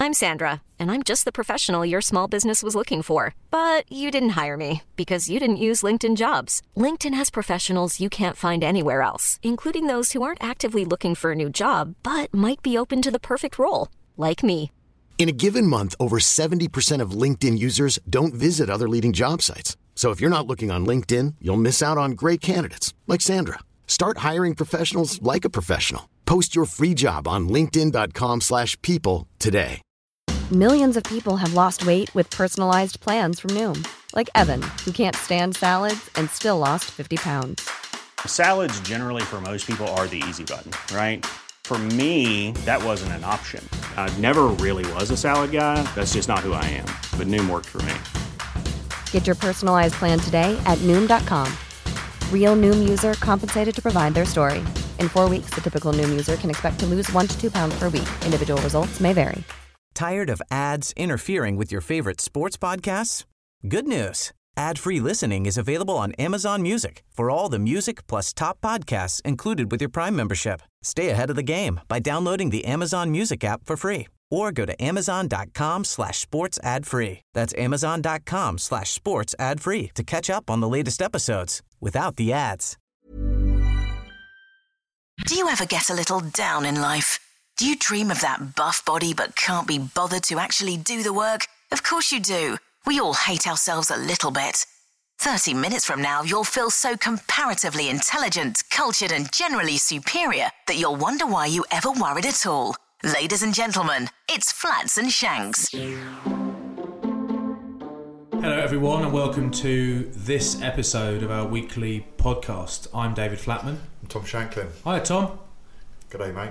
I'm Sandra, and I'm just the professional your small business was looking for. But you didn't hire me because you didn't use LinkedIn Jobs. LinkedIn has professionals you can't find anywhere else, including those who aren't actively looking for a new job, but might be open to the perfect role, like me. In a given month, over 70% of LinkedIn users don't visit other leading job sites. So if you're not looking on LinkedIn, you'll miss out on great candidates like Sandra. Start hiring professionals like a professional. Post your free job on linkedin.com/people today. Millions of people have lost weight with personalized plans from Noom. Like Evan, who can't stand salads and still lost 50 pounds. Salads generally for most people are the easy button, right? For me, that wasn't an option. I never really was a salad guy. That's just not who I am. But Noom worked for me. Get your personalized plan today at Noom.com. Real Noom user compensated to provide their story. In 4 weeks, the typical Noom user can expect to lose 1 to 2 pounds per week. Individual results may vary. Tired of ads interfering with your favorite sports podcasts? Good news. Ad-free listening is available on Amazon Music for all the music plus top podcasts included with your Prime membership. Stay ahead of the game by downloading the Amazon Music app for free or go to amazon.com/sports ad free. That's amazon.com/sports ad free to catch up on the latest episodes without the ads. Do you ever get a little down in life? Do you dream of that buff body but can't be bothered to actually do the work? Of course you do. We all hate ourselves a little bit. 30 minutes from now, you'll feel so comparatively intelligent, cultured and generally superior that you'll wonder why you ever worried at all. Ladies and gentlemen, it's Flats and Shanks. Hello everyone and welcome to this episode of our weekly podcast. I'm David Flatman. I'm Tom Shanklin. Hi Tom. G'day mate.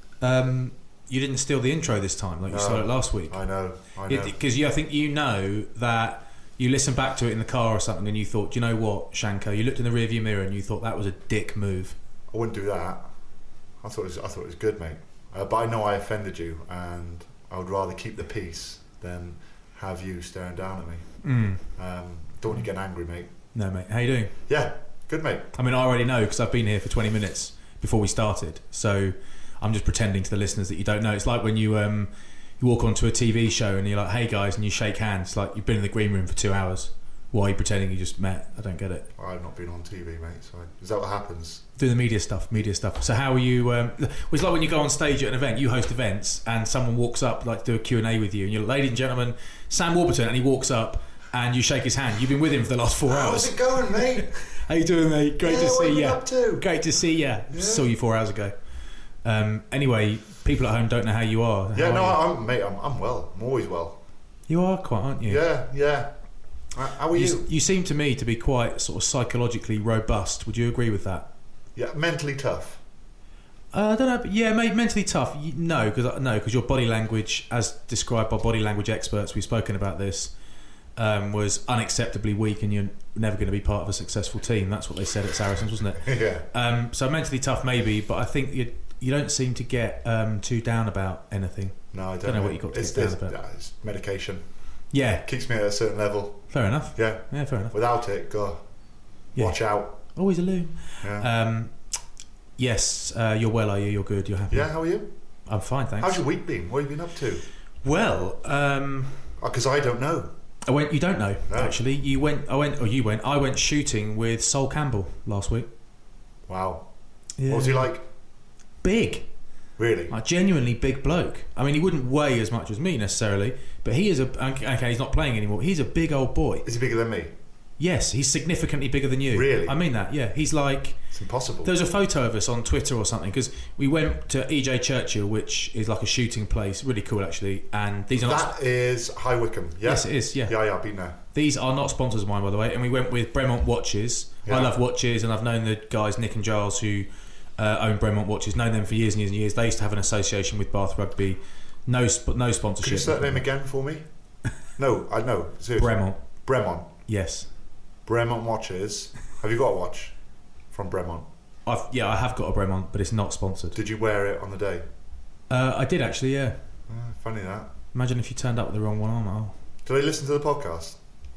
You didn't steal the intro this time like you stole it last week. I know. Because I think you know that you listened back to it in the car or something and you thought, do you know what, Shanko? You looked in the rearview mirror and you thought that was a dick move. I wouldn't do that. I thought it was good, mate. But I know I offended you and I would rather keep the peace than have you staring down at me. Don't want you getting angry, mate. No, mate. How you doing? Yeah, good, mate. I mean, I already know because I've been here for 20 minutes before we started. So I'm just pretending to the listeners that you don't know. It's like when you walk onto a TV show and you're like, hey guys, and you shake hands. It's like you've been in the green room for 2 hours. Why are you pretending you just met? I don't get it. I've not been on TV, mate. So is that what happens? Do the media stuff. So how are you? It's like when you go on stage at an event, you host events, and someone walks up like do a Q&A with you, and you're like, ladies and gentlemen, Sam Warburton, and he walks up and you shake his hand. You've been with him for the last 4 hours. How's it going, mate? How you doing, mate? Great to see you. What are you up to? Great to see you. Yeah. Saw you 4 hours ago. Anyway, people at home don't know how you are. I'm well. I'm always well. You are quite, aren't you? Yeah. How are you? You seem to me to be quite sort of psychologically robust. Would you agree with that? Yeah, mentally tough. I don't know. But yeah, mate, mentally tough. No, because your body language, as described by body language experts, we've spoken about this, was unacceptably weak, and you're never going to be part of a successful team. That's what they said at Saracens, wasn't it? Yeah. So mentally tough, maybe, but I think you don't seem to get too down about anything. No, I don't know what you got to get down about. It's medication. Yeah. Keeps me at a certain level. Fair enough. Yeah, fair enough. Without it, watch out. Always a loon. Yeah. Yes, you're well, are you? You're good, you're happy? Yeah, how are you? I'm fine, thanks. How's your week been? What have you been up to? Well, because I don't know. You don't know, no. Actually. I went shooting with Sol Campbell last week. Wow. Yeah. What was he like? Big. Really? A genuinely big bloke. I mean, he wouldn't weigh as much as me necessarily, but he is okay, he's not playing anymore. He's a big old boy. Is he bigger than me? Yes, he's significantly bigger than you. Really? I mean that, yeah. He's like... It's impossible. There's a photo of us on Twitter or something, because we went to EJ Churchill, which is like a shooting place. Really cool, actually. And these are That is High Wycombe, yeah? Yes, it is, yeah. Yeah, I've been there. These are not sponsors of mine, by the way. And we went with Bremont Watches. Yeah. I love watches, and I've known the guys, Nick and Giles, who own Bremont Watches. Known them for years and years and years. They used to have an association with Bath Rugby. No sponsorship. Could you say that name again for me? No, I know. Seriously. Bremont. Yes. Bremont Watches. Have you got a watch from Bremont? I have got a Bremont, but it's not sponsored. Did you wear it on the day? I did actually, yeah. Funny that. Imagine if you turned up with the wrong one on. Oh. Do they listen to the podcast?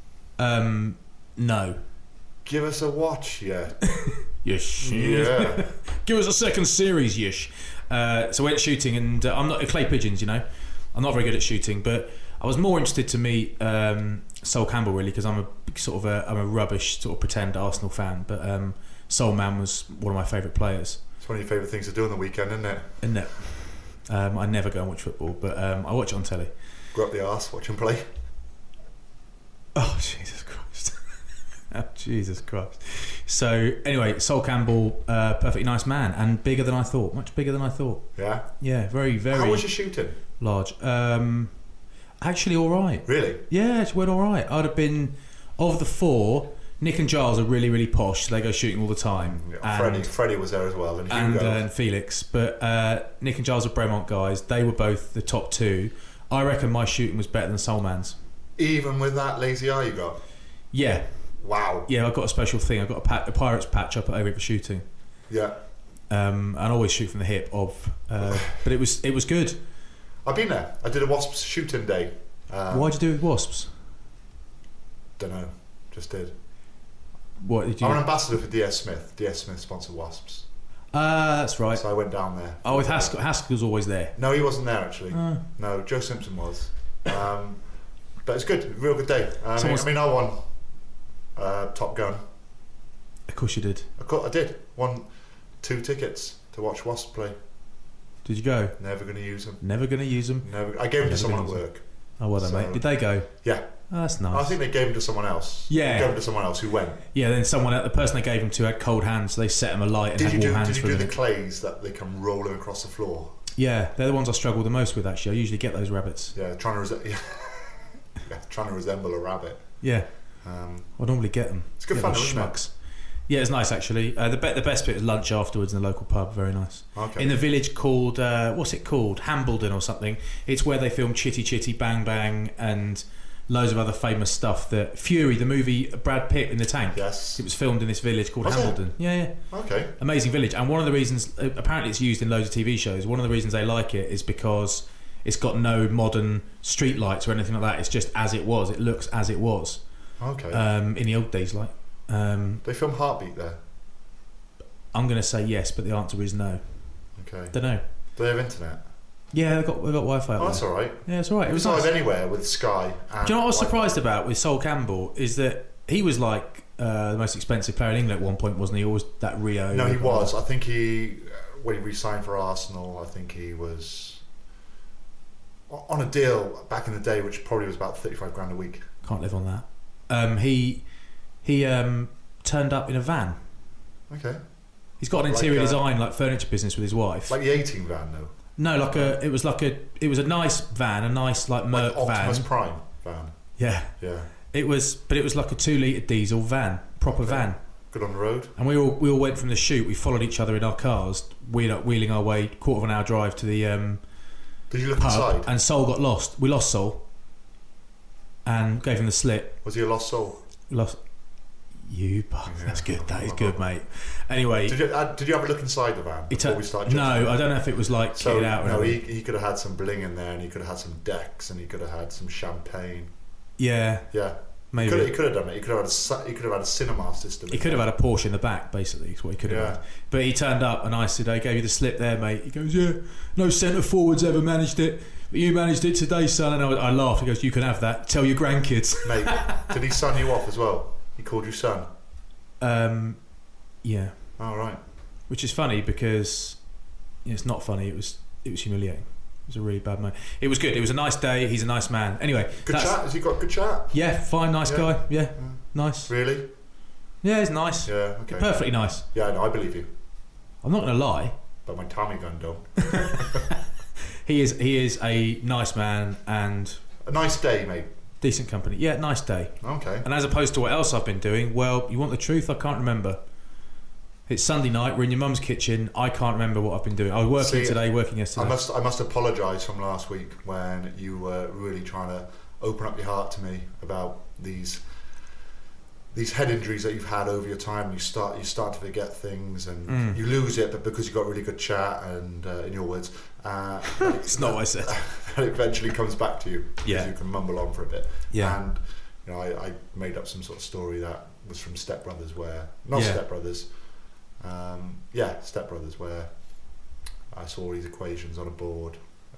No. Give us a watch, yeah. Yes. Yeah. Give us a second series, yes. So I went shooting, and I'm not clay pigeons, you know. I'm not very good at shooting, but I was more interested to meet Sol Campbell really because I'm a rubbish sort of pretend Arsenal fan, but Sol Man was one of my favourite players. It's one of your favourite things to do on the weekend, isn't it? Isn't it? I never go and watch football, but I watch it on telly. Go up the arse, watch him play. Oh, Jesus Christ. Oh, Jesus Christ. So, anyway, Sol Campbell, perfectly nice man and bigger than I thought. Much bigger than I thought. Yeah? Yeah, very, very... How was your shooting? Large. Actually, all right. Really? Yeah, it went all right. I'd have been... Of the 4, Nick and Giles are really, really posh. So they go shooting all the time. Yeah, Freddie was there as well. And Hugo. And Felix. But Nick and Giles are Bremont guys. They were both the top 2. I reckon my shooting was better than Sol Man's. Even with that lazy eye you got? Yeah. Wow. Yeah, I've got a special thing. I've got a Pirates patch up over for shooting. Yeah. And I always shoot from the hip but it was good. I've been there. I did a Wasps shooting day. Why'd you do it with Wasps? Don't know. Just did. What did you? I'm an ambassador for DS Smith. DS Smith sponsored Wasps. That's right. So I went down there. Oh, with Haskell. Haskell's always there. No, he wasn't there actually. No, Joe Simpson was. But it's good. Real good day. I won Top Gun. Of course you did. I did. Won 2 tickets to watch Wasps play. Did you go? Never going to use them. Never going to use them? Never. I gave them to someone at work. Oh, well done, mate. Did they go? Yeah. Oh, that's nice. I think they gave them to someone else. Yeah. They gave them to someone else who went. Yeah, then the person they gave them to had cold hands, so they set them alight and had warm hands. Did you do the clays that they come rolling across the floor? Yeah, they're the ones I struggle the most with, actually. I usually get those rabbits. Yeah, trying to resemble a rabbit. Yeah. I normally get them. It's good fun, isn't it? Yeah, it's nice actually. The best bit is lunch afterwards in the local pub. Very nice. Okay. In the village called what's it called? Hambledon or something. It's where they film Chitty Chitty Bang Bang and loads of other famous stuff. That Fury, the movie Brad Pitt in the tank. Yes. It was filmed in this village called Hambledon. Yeah. Okay. Amazing village. And one of the reasons, apparently, it's used in loads of TV shows. One of the reasons they like it is because it's got no modern street lights or anything like that. It's just as it was. It looks as it was. Okay. In the old days, like. They film Heartbeat there? I'm going to say yes, but the answer is no. Okay. Don't know. Do they have internet? Yeah, they've got Wi-Fi. Oh, that's all right. Yeah, it's all right. It was nice. nice. Anywhere with Sky. And do you know what I was Wi-Fi. surprised about with Sol Campbell is that he was like the most expensive player in England at one point, wasn't he? Always that Rio. No, he was. I think when he re-signed for Arsenal, I think he was on a deal back in the day, which probably was about 35 grand a week. Can't live on that. He turned up in a van. Okay. He's got an interior design, like furniture business with his wife. Like the 18 van, though. No, it was a nice van, a nice like Merc van. Optimus Prime van. Yeah. Yeah. It was like a 2-litre diesel van, proper van. Good on the road. And we all went from the shoot. We followed each other in our cars, wheeling our way, quarter of an hour drive to the Did you look pub, inside? and Sol got lost. We lost Sol and gave him the slip. Was he a lost soul? Lost. You bastard. Yeah. That's good. That is good, mate. Anyway, did you have a look inside the van before we started? No, I don't know if it was like kitted out. No, he could have had some bling in there, and he could have had some decks, and he could have had some champagne. Yeah, maybe he could have done it. He could have had a cinema system. He could have had a Porsche in the back, basically. Is what he could have had. But he turned up, and I said, "I gave you the slip there, mate." He goes, "Yeah, no centre forwards ever managed it, but you managed it today, son." And I laughed. He goes, "You can have that. Tell your grandkids." Mate, did he son you off as well? He called you son. Yeah. Oh, right. Which is funny because it's not funny. It was humiliating. It was a really bad moment. It was good. It was a nice day. He's a nice man. Anyway, good chat. Has he got good chat? Yeah, fine, nice guy. Yeah, nice. Really? Yeah, he's nice. Yeah, okay. Perfectly nice. Yeah, no, I believe you. I'm not going to lie. But my Tommy gun don't. He is a nice man and a nice day, mate. Decent company. Yeah, nice day. Okay. And as opposed to what else I've been doing, well, you want the truth? I can't remember. It's Sunday night. We're in your mum's kitchen. I can't remember what I've been doing. I was working today, working yesterday. I must apologise from last week when you were really trying to open up your heart to me about these head injuries that you've had over your time. You start to forget things and you lose it, but because you've got really good chat and in your words, it's not what I said. That eventually comes back to you because you can mumble on for a bit. Yeah. And I made up some sort of story that was from Step Brothers, where Step Brothers, where I saw these equations on a board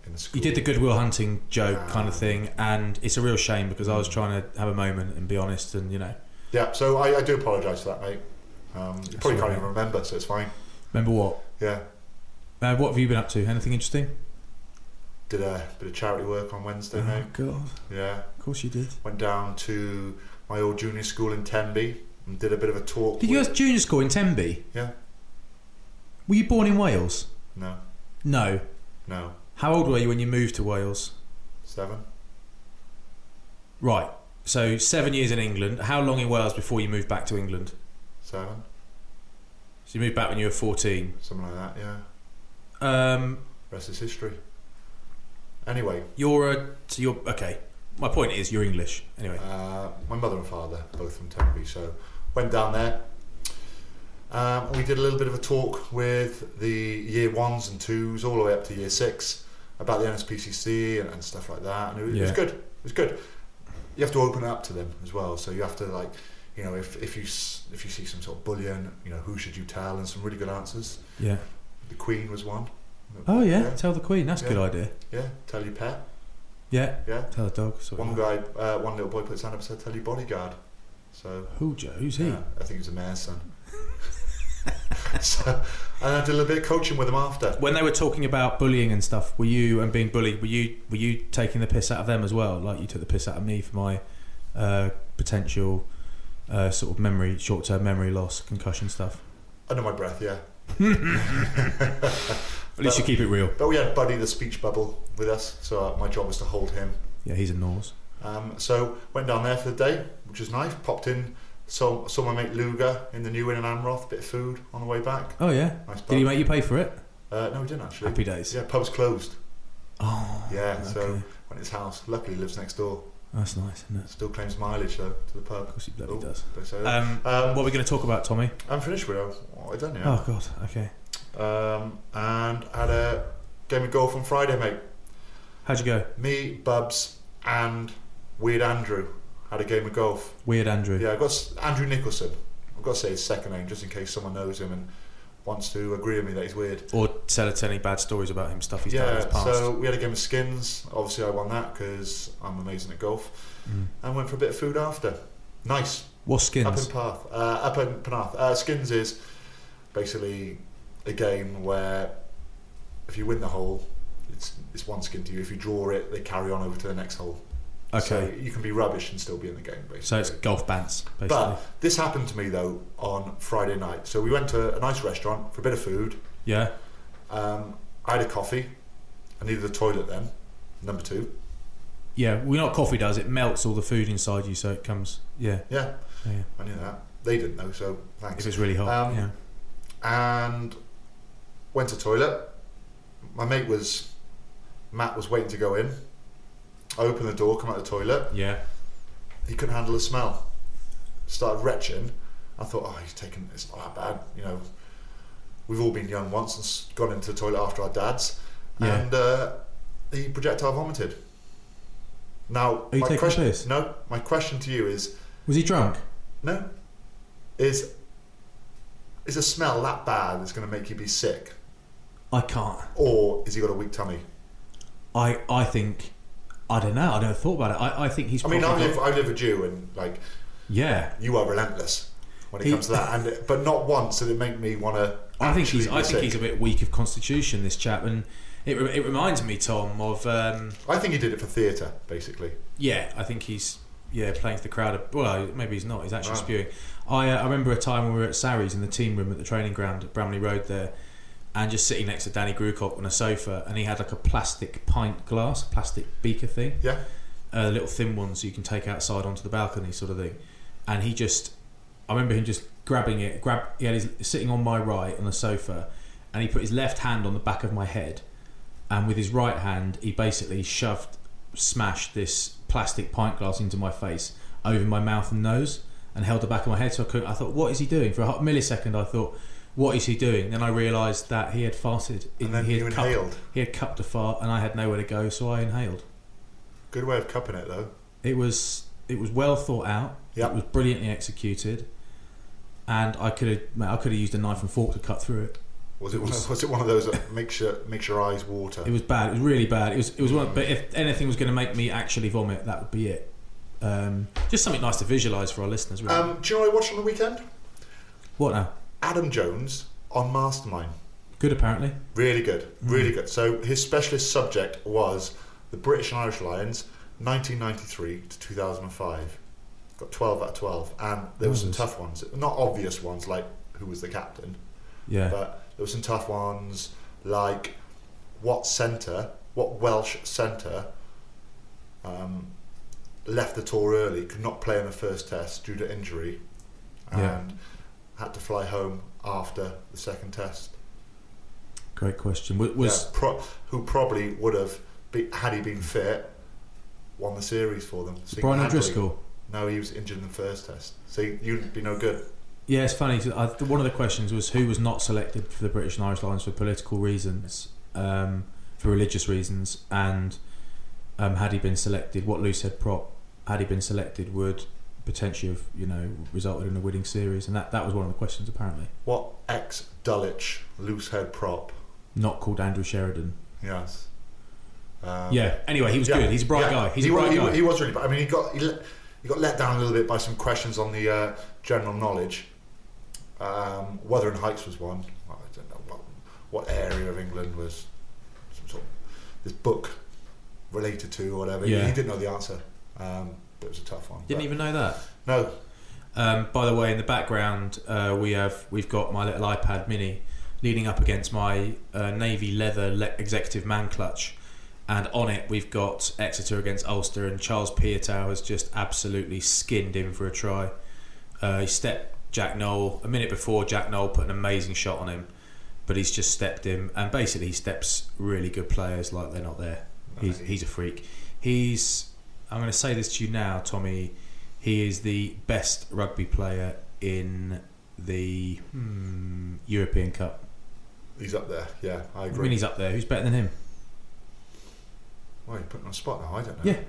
in the school. You did the Goodwill Hunting joke kind of thing, and it's a real shame because I was trying to have a moment and be honest, and Yeah, so I do apologise for that, mate. You probably can't even remember, so it's fine. Remember what? Yeah. What have you been up to? Anything interesting? Did a bit of charity work on Wednesday, mate. Oh God. Yeah. Of course you did. Went down to my old junior school in Tenby and did a bit of a talk. Did you go to junior school in Tenby? Yeah. Were you born in Wales? No. No. No. How old were you when you moved to Wales? 7. Right. So 7 years in England. How long in Wales before you moved back to England? 7. So you moved back when you were 14. Something like that, yeah. Um, Rest is history. Anyway. You're okay. My point is, you're English. Anyway. My mother and father, both from Tenby, so went down there. We did a little bit of a talk with the year 1s and 2s all the way up to year 6 about the NSPCC and stuff like that, and it was good. It was good. You have to open it up to them as well, so you have to, like, you know, if you see some sort of bullying, you know, who should you tell, and some really good answers. Yeah. The Queen was one. Oh yeah, tell the Queen. That's a good idea. Yeah, tell your pet. Yeah. Yeah. Tell the dog. One little boy put his hand up and said, "Tell your bodyguard." So. Who's he? Yeah, I think he was a mayor's son. So, and I did a little bit of coaching with him after. When they were talking about bullying and stuff, were you and being bullied? Were you taking the piss out of them as well? Like you took the piss out of me for my potential sort of short-term memory loss, concussion stuff. Under my breath, yeah. At least you keep it real. But we had Buddy the speech bubble with us, so my job was to hold him. Yeah, he's a nose. So went down there for the day, which was nice. Popped in, saw my mate Luger in the new inn in Amroth. Bit of food on the way back. Oh yeah. Nice pub. Did he make you pay for it? No, he didn't actually. Happy days. Yeah, pub's closed. Oh. Yeah, okay. so went to his house. Luckily, he lives next door. That's nice, isn't it? Still claims mileage though to the pub. Of course he bloody does. So, what are we going to talk about, Tommy? I'm finished with it. I don't know. Oh God. Okay. And had a game of golf on Friday, mate. How'd you go? Me, Bubs, and Weird Andrew had a game of golf. Weird Andrew. Yeah, I got Andrew Nicholson. I've got to say his second name just in case someone knows him and wants to agree with me that he's weird. Or tell us any bad stories about him, stuff he's done in his past. So we had a game of skins. Obviously I won that because I'm amazing at golf. And went for a bit of food after. Nice. What skins? Up in Penarth. Skins is basically a game where if you win the hole, it's one skin to you. If you draw it, they carry on over to the next hole. Okay. So you can be rubbish and still be in the game, basically. So it's golf bants, basically. But this happened to me though on Friday night. So we went to a nice restaurant for a bit of food. Yeah. I had a coffee. I needed a toilet then. Number 2. Yeah, well, you know what coffee does? It melts all the food inside you, so it comes. Yeah. Yeah. I knew that. They didn't know, so thanks. If it's really hot. Yeah. And went to toilet. My mate Matt was waiting to go in. I opened the door, come out of the toilet. Yeah. He couldn't handle the smell. Started retching. I thought, it's not that bad. You know, we've all been young once and gone into the toilet after our dads. Yeah. And he projectile vomited. Now, are you taking a piss? No, my question to you is... Was he drunk? No. Is a smell that bad that's going to make you be sick? I can't. Or has he got a weak tummy? I think... I don't know. I never thought about it. I think he's... I mean, I live with you and, like... Yeah. You are relentless when it comes to that. But not once did it make me want to... I think he's a bit weak of constitution, this chap, and it reminds me, Tom, of... I think he did it for theatre, basically. Yeah, I think he's playing to the crowd. Well, maybe he's not. He's actually spewing. I remember a time when we were at Sarries in the team room at the training ground at Bramley Road there, and just sitting next to Danny Grewcock on a sofa, and he had like a plastic pint glass, plastic beaker thing. Yeah. Little thin ones you can take outside onto the balcony sort of thing. And I remember him just grabbing it. He had his sitting on my right on the sofa, and he put his left hand on the back of my head, and with his right hand he basically smashed this plastic pint glass into my face over my mouth and nose, and held the back of my head. So I thought, what is he doing? For a millisecond I thought, what is he doing? Then I realised that he had farted. And then you inhaled. He had cupped a fart, and I had nowhere to go, so I inhaled. Good way of cupping it, though. It was well thought out. Yep. It was brilliantly executed, and I could have used a knife and fork to cut through it. Was it one of those that makes your eyes water? It was bad. It was really bad. It was one. But if anything was going to make me actually vomit, that would be it. Just something nice to visualise for our listeners. Really. Do you know what I watched on the weekend? What now? Adam Jones on Mastermind. Good, apparently. Really good. Really good. So his specialist subject was the British and Irish Lions, 1993 to 2005. Got 12 out of 12, and there were some tough ones. Not obvious ones like who was the captain. Yeah. But there were some tough ones like what Welsh centre left the tour early, could not play in the first test due to injury, and had to fly home after the second test. Great question. Who probably would have, had he been fit, won the series for them. Brian O'Driscoll? No, he was injured in the first test. So you'd be no good. Yeah, it's funny. One of the questions was who was not selected for the British and Irish Lions for political reasons, for religious reasons, and had he been selected, what loosehead prop, had he been selected, would potentially have, resulted in a winning series, and that was one of the questions apparently. What ex-Dulwich loosehead prop? Not called Andrew Sheridan. Yes. Anyway, he was good. He's a bright guy. He was really bad. I mean, he got let down a little bit by some questions on the general knowledge. Wuthering Heights was one. I don't know what area of England was some sort of this book related to or whatever. Yeah. He didn't know the answer, but it was a tough one. Didn't even know that. No. By the way, in the background, we've got my little iPad Mini leaning up against my navy leather executive man clutch, and on it we've got Exeter against Ulster, and Charles Piatow has just absolutely skinned in for a try. He stepped Jack Noel a minute before. Jack Noel put an amazing shot on him, but he's just stepped him, and basically he steps really good players like they're not there. He's a freak. I'm going to say this to you now, Tommy. He is the best rugby player in the European Cup. He's up there, yeah, I agree. I mean, he's up there. Who's better than him? Well, you're putting on the spot now, I don't know.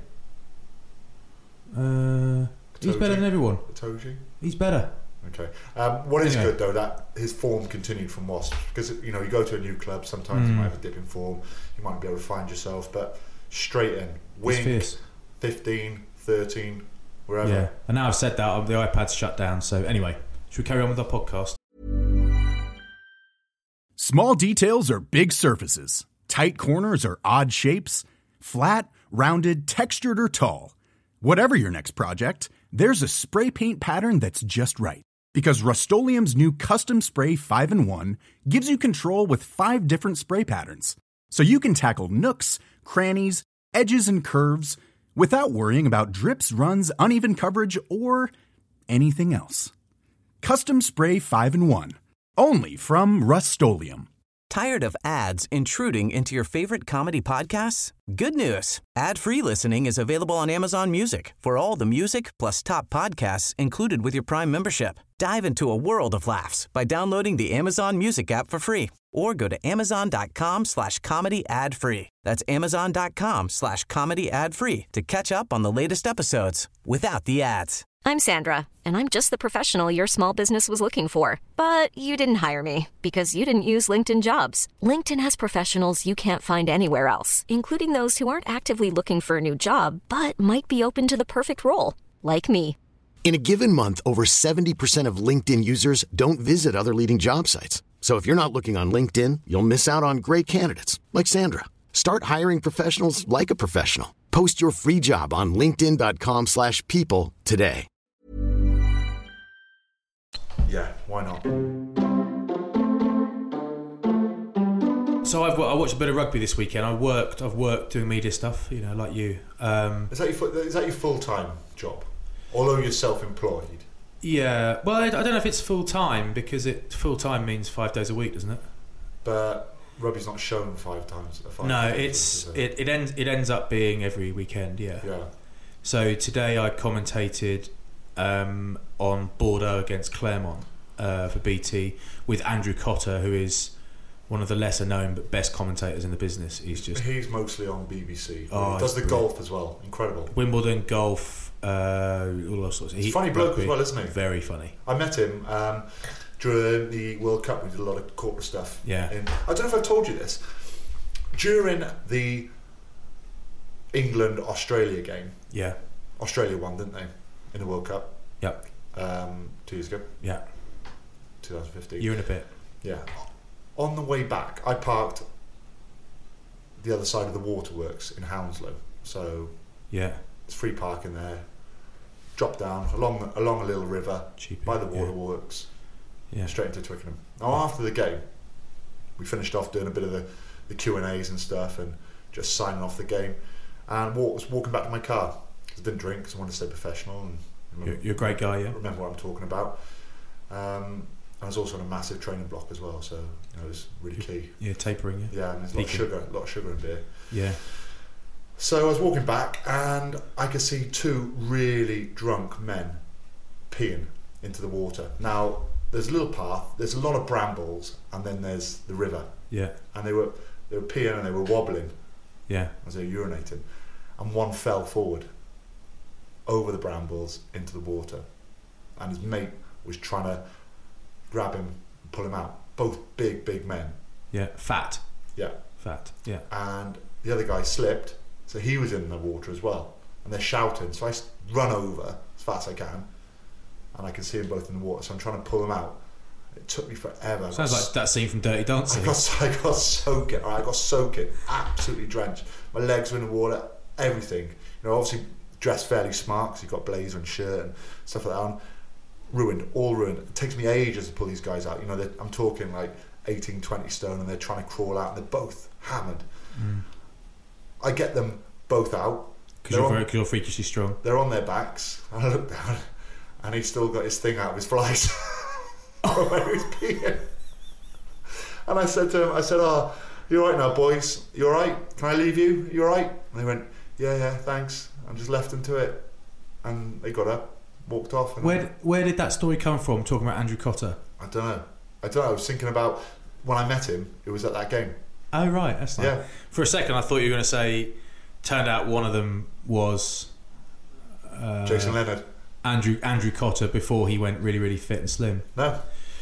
Yeah. He's better than everyone. Itoje? He's better. Okay. What is good, though, that his form continued from Wasps, because, you go to a new club, sometimes you might have a dip in form, you might be able to find yourself, but straight in. Wing, 15, 13, wherever. Yeah, and now I've said that, the iPad's shut down, so anyway, should we carry on with our podcast? Small details are big surfaces. Tight corners are odd shapes. Flat, rounded, textured, or tall. Whatever your next project, there's a spray paint pattern that's just right. Because Rust-Oleum's new Custom Spray 5-in-1 gives you control with 5 different spray patterns. So you can tackle nooks, crannies, edges, and curves without worrying about drips, runs, uneven coverage, or anything else. Custom Spray 5-in-1. Only from Rust-Oleum. Tired of ads intruding into your favorite comedy podcasts? Good news. Ad-free listening is available on Amazon Music for all the music plus top podcasts included with your Prime membership. Dive into a world of laughs by downloading the Amazon Music app for free or go to amazon.com/comedy ad-free. That's amazon.com/comedy ad-free to catch up on the latest episodes without the ads. I'm Sandra, and I'm just the professional your small business was looking for. But you didn't hire me because you didn't use LinkedIn Jobs. LinkedIn has professionals you can't find anywhere else, including those who aren't actively looking for a new job, but might be open to the perfect role, like me. In a given month, over 70% of LinkedIn users don't visit other leading job sites. So if you're not looking on LinkedIn, you'll miss out on great candidates like Sandra. Start hiring professionals like a professional. Post your free job on linkedin.com/people today. Yeah, why not? So I watched a bit of rugby this weekend. I've worked doing media stuff, like you. Is that your full-time job? Although you're self-employed? Yeah, well, I don't know if it's full-time, because full-time means 5 days a week, doesn't it? But rugby's not shown 5 times. It ends up being every weekend, yeah. So today I commentated on Bordeaux against Clermont for BT with Andrew Cotter, who is one of the lesser known but best commentators in the business. He's mostly on BBC. Oh, he does the golf as well. Incredible. Wimbledon, golf, all sorts. He's a funny bloke as well, isn't he? Very funny. I met him during the World Cup, we did a lot of corporate stuff. Yeah. I don't know if I've told you this. During the England-Australia game, Yeah. Australia won, didn't they, in the World Cup? Yep. 2 years ago. Yeah. 2015. Year and a bit. Yeah. On the way back, I parked the other side of the waterworks in Hounslow. So Yeah. it's free parking there. Drop down along a little river Cheap, by the yeah. waterworks, Yeah. straight into Twickenham. Now after the game, we finished off doing a bit of the Q&As and stuff, and just signing off the game, and was walking back to my car. I didn't drink because I wanted to stay professional and You're a great guy, yeah. remember what I'm talking about. I was also on a massive training block as well, so it was really key. Yeah, tapering, yeah. Yeah, and there's a lot of sugar in beer. Yeah. So I was walking back, and I could see 2 really drunk men peeing into the water. Now there's a little path, there's a lot of brambles, and then there's the river. Yeah. And they were peeing and they were wobbling Yeah. as they were urinating, and one fell forward over the brambles into the water, and his mate was trying to grab him and pull him out. Both big men. Yeah. Fat. Yeah. Yeah. And the other guy slipped, so he was in the water as well, and they're shouting. So I run over as fast as I can, and I can see them both in the water, so I'm trying to pull them out. It took me forever. Sounds like that scene from Dirty Dancing. I got soaking. I got soaking, absolutely drenched. My legs were in the water, everything. Obviously dressed fairly smart because you've got blazer and shirt and stuff like that on. All ruined. It takes me ages to pull these guys out. I'm talking like 18, 20 stone, and they're trying to crawl out, and they're both hammered. I get them both out. Because you're freakishly strong. They're on their backs. I look down, and he's still got his thing out of his flies. From where he was peeing. And I said to him, "Oh, you alright now, boys? You alright? Can I leave you? You alright?" And they went, yeah, thanks. And just left them to it. And they got up, walked off. And Where did that story come from, talking about Andrew Cotter? I don't know. I was thinking about when I met him, it was at that game. Oh, right. That's nice. Yeah. For a second, I thought you were going to say, turned out one of them was... Jason Leonard. Andrew Cotter before he went really, really fit and slim. No.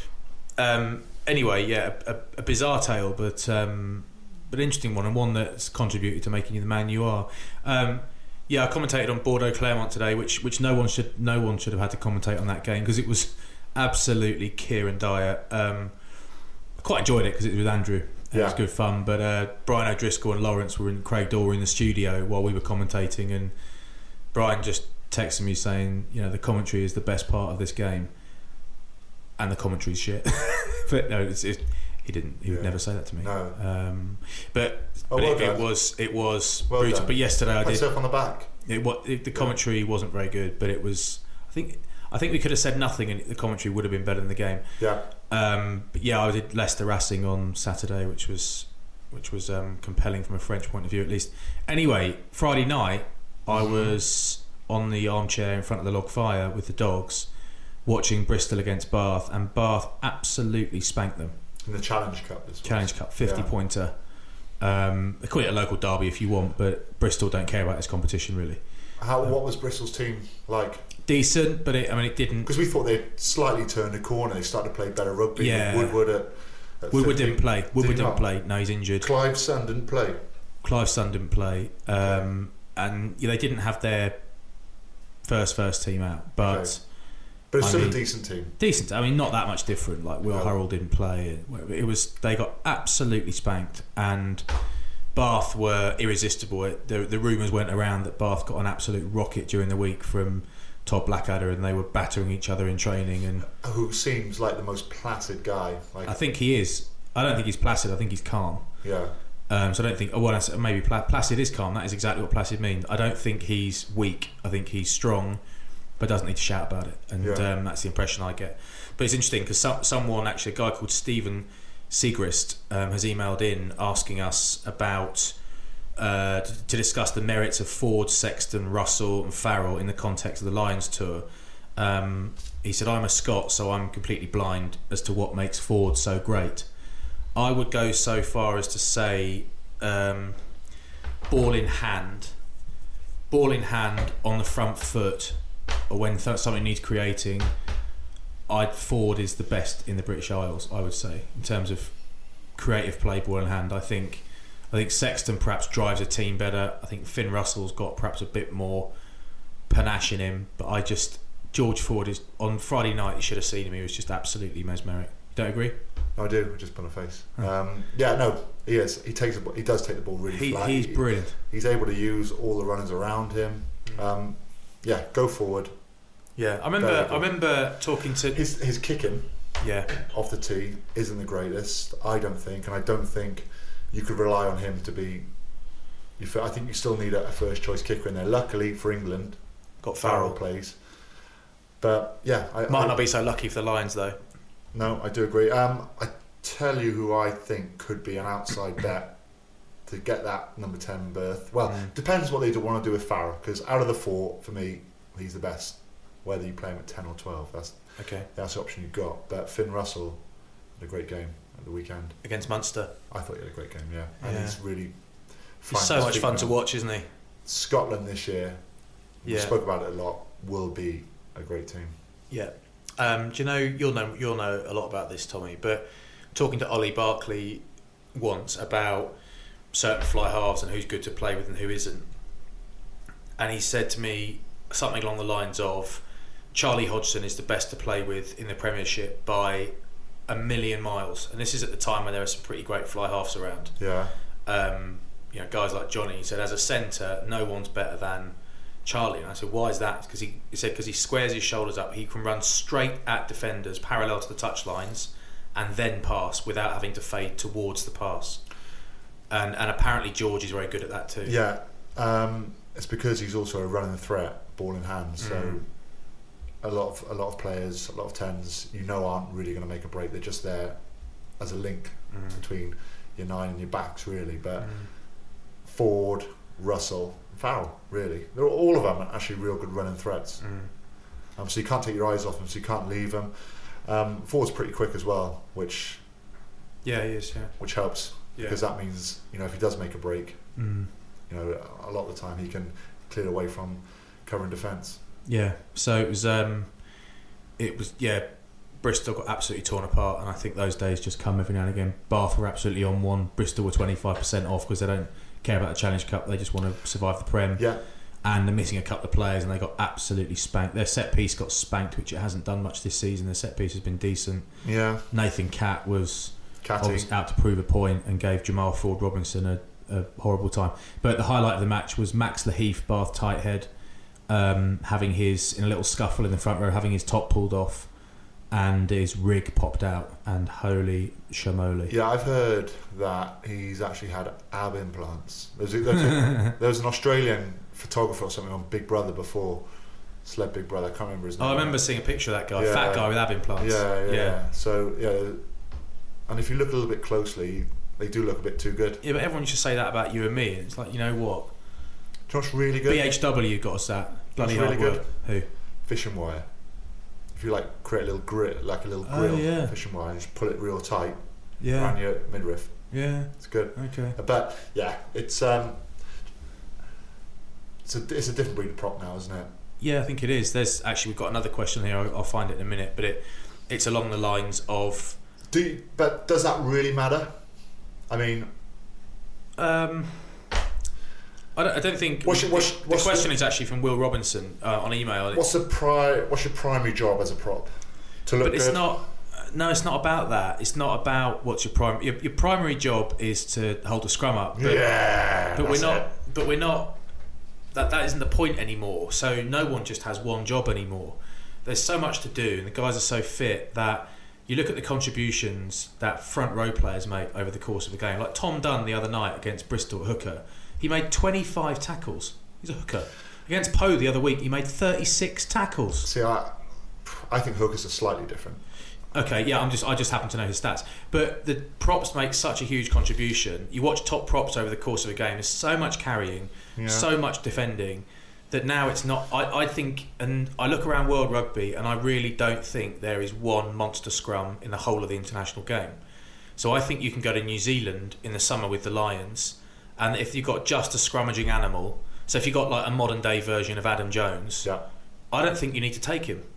Anyway, yeah, a bizarre tale, but an interesting one, and one that's contributed to making you the man you are. Yeah, I commentated on Bordeaux Clermont today, which no one should have had to commentate on that game because it was absolutely Kieran Dyer. I quite enjoyed it because it was with Andrew. It was good fun. But Brian O'Driscoll and Lawrence Craig Dorr were in the studio while we were commentating, and Brian just texted me saying, the commentary is the best part of this game, and the commentary's shit. But no, he didn't. He would never say that to me. No. But it was well brutal. Done. But yesterday I did. Myself on the back. The commentary wasn't very good, but it was. I think we could have said nothing, and the commentary would have been better than the game. Yeah. But yeah, I did Leicester Racing on Saturday, which was compelling from a French point of view, at least. Anyway, Friday night I was on the armchair in front of the log fire with the dogs, watching Bristol against Bath, and Bath absolutely spanked them. In the Challenge Cup. Challenge Cup, 50-pointer. They call it a local derby if you want, but Bristol don't care about this competition really. What was Bristol's team like? Decent, but it didn't. Because we thought they'd slightly turned a corner. They started to play better rugby. Yeah. Woodward didn't play. Woodward didn't play. No, he's injured. Clive's son didn't play. And they didn't have their first team out, but. Okay. But it's still a decent team. Decent. Not that much different. Like Will Hurrell didn't play. They got absolutely spanked, and Bath were irresistible. The rumours went around that Bath got an absolute rocket during the week from Todd Blackadder, and they were battering each other in training. And who seems like the most placid guy. I think he is. I don't think he's placid. I think he's calm. Yeah. So I don't think. Maybe placid is calm. That is exactly what placid means. I don't think he's weak. I think he's strong, but doesn't need to shout about it, and that's the impression I get. But it's interesting because someone, actually a guy called Stephen Segrist, has emailed in asking us about to discuss the merits of Ford, Sexton, Russell and Farrell in the context of the Lions tour. He said, I'm a Scot, so I'm completely blind as to what makes Ford so great. I would go so far as to say ball in hand on the front foot, or when something needs creating, Ford is the best in the British Isles, I would say, in terms of creative play, ball in hand. I think Sexton perhaps drives a team better. I think Finn Russell's got perhaps a bit more panache in him, but George Ford is, on Friday night, you should have seen him. He was just absolutely mesmeric. Don't agree? I do. Just put a face. Yeah, no, he is. He does take the ball really flat. He's brilliant. He's able to use all the runners around him. Yeah, go forward. Yeah, I remember talking to his kicking. Yeah, off the tee isn't the greatest. I don't think you could rely on him to be. I think you still need a first choice kicker in there. Luckily for England, got Farrell plays. But yeah, might not be so lucky for the Lions though. No, I do agree. I tell you who I think could be an outside bet to get that number 10 berth. Well, depends what they want to do with Farrell, because out of the 4, for me, he's the best. Whether you play him at 10 or 12, that's the option you've got. But Finn Russell had a great game at the weekend against Munster. I thought he had a great game. Yeah, and he's really. He's so much fun to watch, isn't he? Scotland this year. We spoke about it a lot. Will be a great team. Yeah. Do you know you'll know a lot about this, Tommy, but talking to Ollie Barkley once about certain fly halves and who's good to play with and who isn't, and he said to me something along the lines of Charlie Hodgson is the best to play with in the Premiership by a million miles, and this is at the time when there are some pretty great fly halves around. Yeah. Guys like Johnny. He said as a centre no one's better than Charlie, and I said why is that? Because he squares his shoulders up, he can run straight at defenders parallel to the touch lines and then pass without having to fade towards the pass, and apparently George is very good at that too. Yeah, it's because he's also a running threat, ball in hand, so a lot of players, a lot of 10s aren't really going to make a break. They're just there as a link between your 9 and your backs really, but Ford, Russell, Farrell, really. They're all of them are actually real good running threats. So you can't take your eyes off them, so you can't leave them. Ford's pretty quick as well, which he is, which helps because that means if he does make a break, a lot of the time he can clear away from covering defence. Yeah, so it was Bristol got absolutely torn apart, and I think those days just come every now and again. Bath were absolutely on one. Bristol were 25% off because they don't care about the Challenge Cup, they just want to survive the Prem. Yeah. And they're missing a couple of players and they got absolutely spanked. Their set piece got spanked, which it hasn't done much this season. Their set piece has been decent. Yeah. Nathan Catt was obviously out to prove a point and gave Jamal Ford Robinson a horrible time. But the highlight of the match was Max Laheath, Bath tight head, having in a little scuffle in the front row, having his top pulled off and his rig popped out, and holy shamoly. Yeah, I've heard that he's actually had ab implants. There was an Australian photographer or something on Big Brother before, Sled Big Brother, I can't remember his name. I remember seeing a picture of that guy, fat guy with ab implants. Yeah. So, and if you look a little bit closely, they do look a bit too good. Yeah, but everyone used to say that about you and me, and it's like, you know what? Do you know what's really good? BHW got us that. Bloody hard really work. Good? Who? Fishing wire. If you create a little grill, fishing wire, and just pull it real tight around your midriff. Yeah, it's good. Okay, but it's a different breed of prop now, isn't it? Yeah, I think it is. We've got another question here. I'll find it in a minute, but it's along the lines of. But does that really matter? I mean, I don't think. The question is actually from Will Robinson on email. What's your primary job as a prop? To look good? But it's good? not. No, it's not about that. It's not about what's your primary. Your primary job is to hold a scrum up. But, But we're not. That isn't the point anymore. So no one just has one job anymore. There's so much to do, and the guys are so fit that you look at the contributions that front row players make over the course of the game. Like Tom Dunn the other night against Bristol hooker. He made 25 tackles. He's a hooker. Against Poe the other week, he made 36 tackles. See, I think hookers are slightly different. Okay, yeah, I just happen to know his stats. But the props make such a huge contribution. You watch top props over the course of a game, there's so much carrying, so much defending, that now it's not. I think, and I look around World Rugby, and I really don't think there is one monster scrum in the whole of the international game. So I think you can go to New Zealand in the summer with the Lions, and if you've got just a scrummaging animal, so if you've got like a modern day version of Adam Jones, I don't think you need to take him.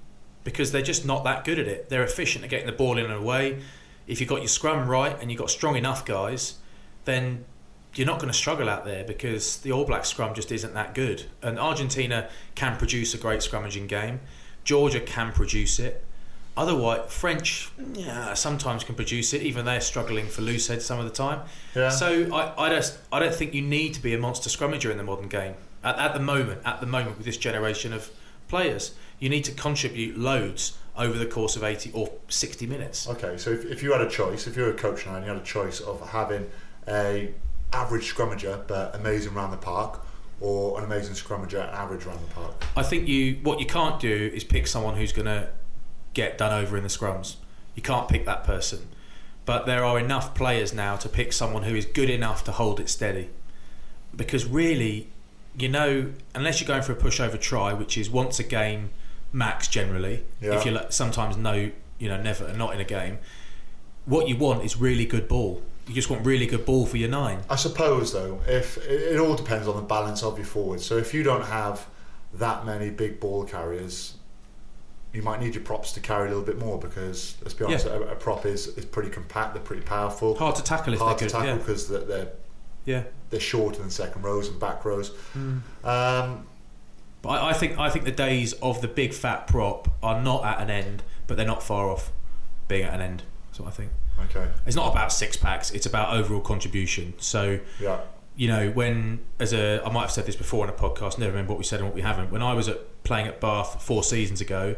because they're just not that good at it. They're efficient at getting the ball in and away. If you've got your scrum right and you've got strong enough guys, then you're not going to struggle out there, because the All Blacks scrum just isn't that good. And Argentina can produce a great scrummaging game. Georgia can produce it. Otherwise, French, sometimes can produce it, even they're struggling for loose heads some of the time. Yeah. So I don't think you need to be a monster scrummager in the modern game. At the moment with this generation of players, you need to contribute loads over the course of 80 or 60 minutes. Okay, so if you had a choice, if you're a coach now and you had a choice of having a average scrummager but amazing around the park, or an amazing scrummager and average around the park, I think what you can't do is pick someone who's going to get done over in the scrums. You can't pick that person. But there are enough players now to pick someone who is good enough to hold it steady. Because really, unless you're going for a pushover try, which is once a game max generally, if you sometimes never, not in a game, what you want is really good ball. You just want really good ball for your 9. I suppose, though, if it all depends on the balance of your forwards. So if you don't have that many big ball carriers, you might need your props to carry a little bit more, because let's be honest, a prop is pretty compact, they're pretty powerful, hard to tackle if hard they're to good, tackle because they're shorter than second rows and back rows. But I think the days of the big fat prop are not at an end, but they're not far off being at an end. That's what I think. Okay, it's not about six packs, it's about overall contribution. So I might have said this before on a podcast, never remember what we said and what we haven't. When I was playing at Bath 4 seasons ago,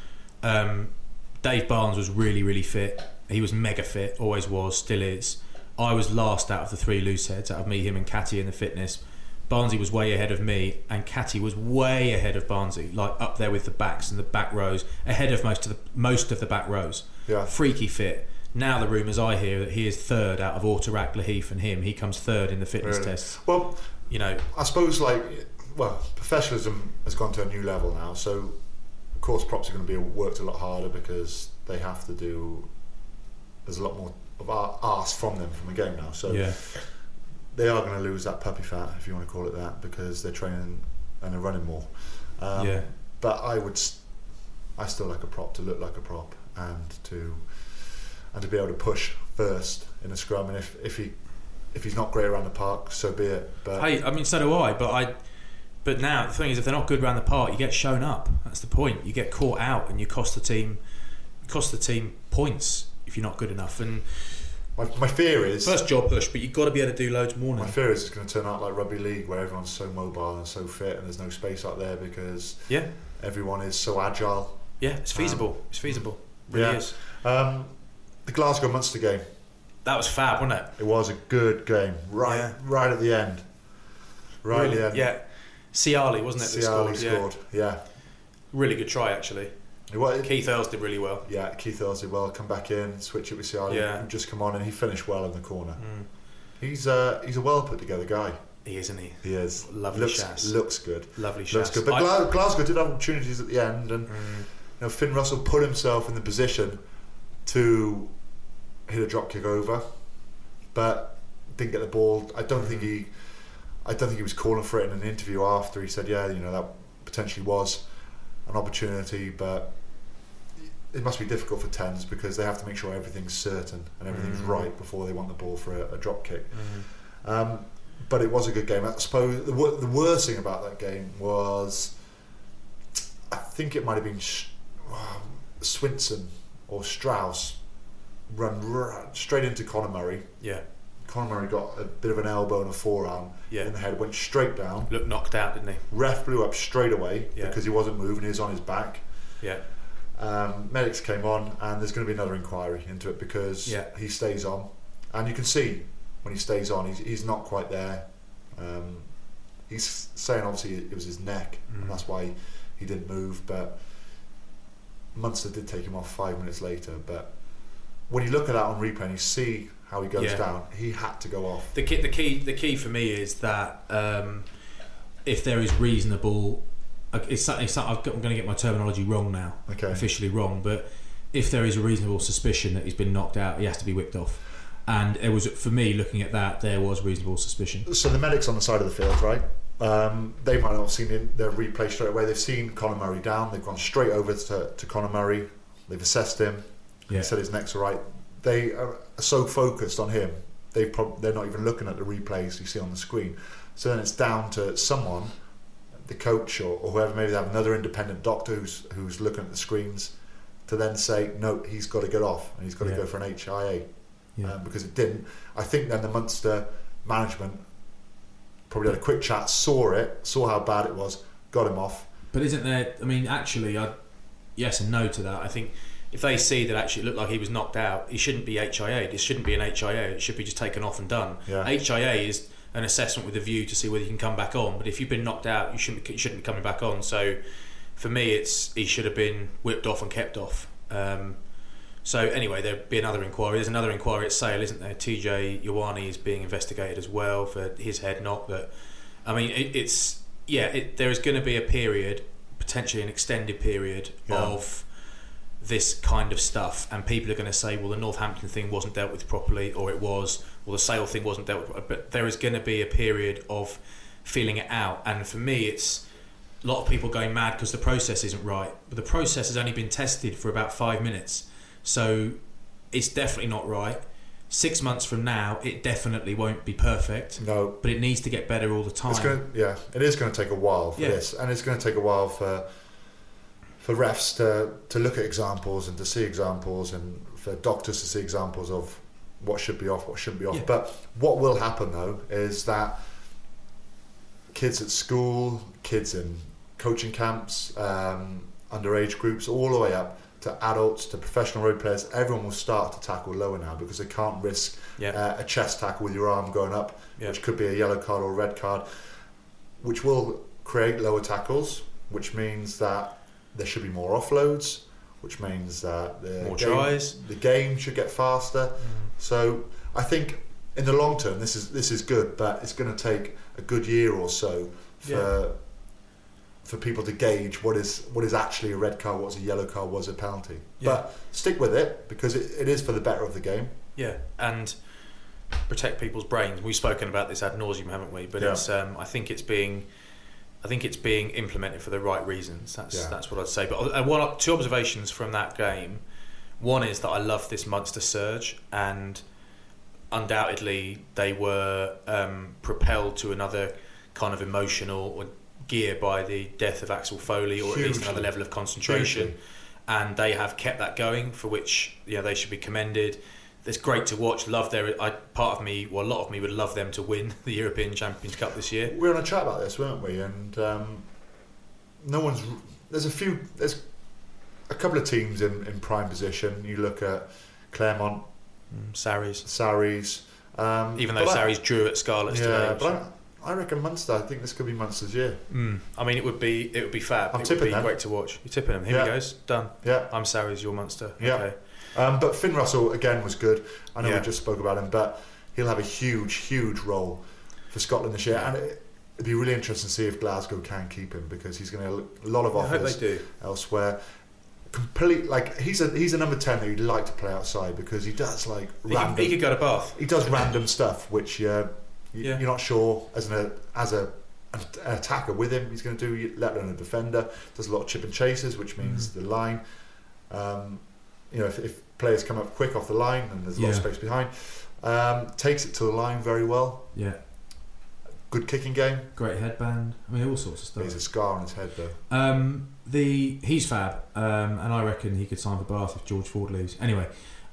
Dave Barnes was really, really fit. He was mega fit, always was, still is. I was last out of the 3 loose heads, out of me, him and Catty in the fitness. Barnesy was way ahead of me, and Catty was way ahead of Barnesy, like up there with the backs and the back rows, ahead of most of the back rows. Freaky fit. Now the rumours I hear that he is 3rd out of Autorak, Laheath and him. He comes 3rd in the fitness tests. Well, I suppose professionalism has gone to a new level now, so of course props are going to be worked a lot harder, because they have to do, there's a lot more of arse from them from the game now, so they are going to lose that puppy fat, if you want to call it that, because they're training and they're running more. But I still like a prop to look like a prop, and to be able to push first in a scrum, and if he's not great around the park, so be it. But so do I. But now the thing is, if they're not good around the park, you get shown up. That's the point. You get caught out, and you cost the team points if you're not good enough. And my fear is first job push, but you've got to be able to do loads more now. My fear is it's going to turn out like rugby league, where everyone's so mobile and so fit, and there's no space out there because everyone is so agile. Yeah, it's feasible. It's feasible. It really is. The Glasgow Munster game. That was fab, wasn't it? It was a good game. Right at the end. Right at the end. Yeah. Ciali, wasn't it? Ciali scored. Yeah. Really good try, actually. Keith Earls did really well. Yeah, Keith Earls did well. Come back in, switch it with Ciali, just come on, and he finished well in the corner. He's a well put together guy. He is, isn't he? He is. Lovely shass. Looks good. Lovely shass. Looks good. But Glasgow did have opportunities at the end, and Finn Russell put himself in the position to hit a drop kick over, but didn't get the ball. I don't think he was calling for it in an interview after. He said, that potentially was an opportunity, but it must be difficult for tens, because they have to make sure everything's certain and everything's right before they want the ball for a drop kick. But it was a good game. I suppose the worst thing about that game was, I think it might have been Swinson or Strauss run straight into Conor Murray. Yeah. Conor Murray got a bit of an elbow and a forearm in the head, went straight down. Looked knocked out, didn't he? Ref blew up straight away because he wasn't moving, he was on his back. Yeah. Medics came on, and there's going to be another inquiry into it, because he stays on, and you can see when he stays on, he's not quite there. He's saying obviously it was his neck, and that's why he didn't move, but Munster did take him off 5 minutes later. But when you look at that on replay and you see how he goes down, he had to go off. The key for me is that if there is reasonable, I'm going to get my terminology wrong now, officially wrong, but if there is a reasonable suspicion that he's been knocked out, he has to be whipped off. And it was, for me, looking at that, there was reasonable suspicion. So the medic's on the side of the field, right? They might not have seen their replay straight away. They've seen Conor Murray down. They've gone straight over to Conor Murray. They've assessed him. He said his neck's all right. They are so focused on him, they're not even looking at the replays you see on the screen. So then it's down to someone, the coach or whoever, maybe they have another independent doctor who's looking at the screens, to then say, no, he's got to get off and he's got to go for an HIA. Because it didn't. I think then the Munster management probably had a quick chat, saw how bad it was, got him off. But isn't there, I mean, actually, yes and no to that. I think if they see that actually it looked like he was knocked out, he shouldn't be HIA. This shouldn't be an HIA. It should be just taken off and done. HIA is an assessment with a view to see whether you can come back on. But if you've been knocked out, you shouldn't be coming back on. So for me, he should have been whipped off and kept off. So anyway, there'd be another inquiry. There's another inquiry at Sale, isn't there? TJ Ioane is being investigated as well for his head knock. But I mean, there is going to be a period, potentially an extended period of this kind of stuff, and people are going to say, well, the Northampton thing wasn't dealt with properly, or it was, or the Sale thing wasn't dealt with. But there is going to be a period of feeling it out, and for me, it's a lot of people going mad because the process isn't right. But the process has only been tested for about 5 minutes, so it's definitely not right. 6 months from now, it definitely won't be perfect. No, but it needs to get better all the time. It is going to take a while for this, and it's going to take a while for refs to look at examples and to see examples, and for doctors to see examples of what should be off, what shouldn't be off. But what will happen though is that kids at school, kids in coaching camps, underage groups, all the way up to adults, to professional road players, everyone will start to tackle lower now because they can't risk a chest tackle with your arm going up, which could be a yellow card or a red card, which will create lower tackles, which means that there should be more offloads, which means that the game should get faster. So I think in the long term this is good, but it's going to take a good year or so for people to gauge what is actually a red card, what's a yellow card, what's a penalty. But stick with it because it is for the better of the game. Yeah, and protect people's brains. We've spoken about this ad nauseum, haven't we? But it's I think it's being implemented for the right reasons. That's what I'd say. But two observations from that game. One is that I love this Munster surge, and undoubtedly they were propelled to another kind of emotional gear by the death of Axel Foley, or at least another level of concentration. And they have kept that going, for which they should be commended. It's great to watch. Love a lot of me would love them to win the European Champions Cup this year. We were on a chat about this, weren't we? And there's a couple of teams in prime position. You look at Claremont, Sarries. Even though Sarries drew at Scarlets today. But I reckon Munster. I think this could be Munster's year. I mean, it would be fab. I'm tipping them. Great to watch. You're tipping them. Here he goes. Done. Yeah. I'm Sarries. You're Munster. Yeah. Okay. But Finn Russell again was good. I know we just spoke about him, but he'll have a huge role for Scotland this year, and it'd be really interesting to see if Glasgow can keep him, because he's going to have a lot of offers I hope they do. Elsewhere. He's a number 10 that you'd like to play outside, because he does random. He could go to Bath. He does random stuff which you're not sure as an attacker with him he's going to do, let alone a defender. Does a lot of chip and chases, which means the line. If players come up quick off the line and there's a lot of space behind, takes it to the line very well. Yeah. Good kicking game. Great headband. I mean, all sorts of stuff. He has a scar on his head though. He's fab, and I reckon he could sign for Bath if George Ford leaves. Anyway,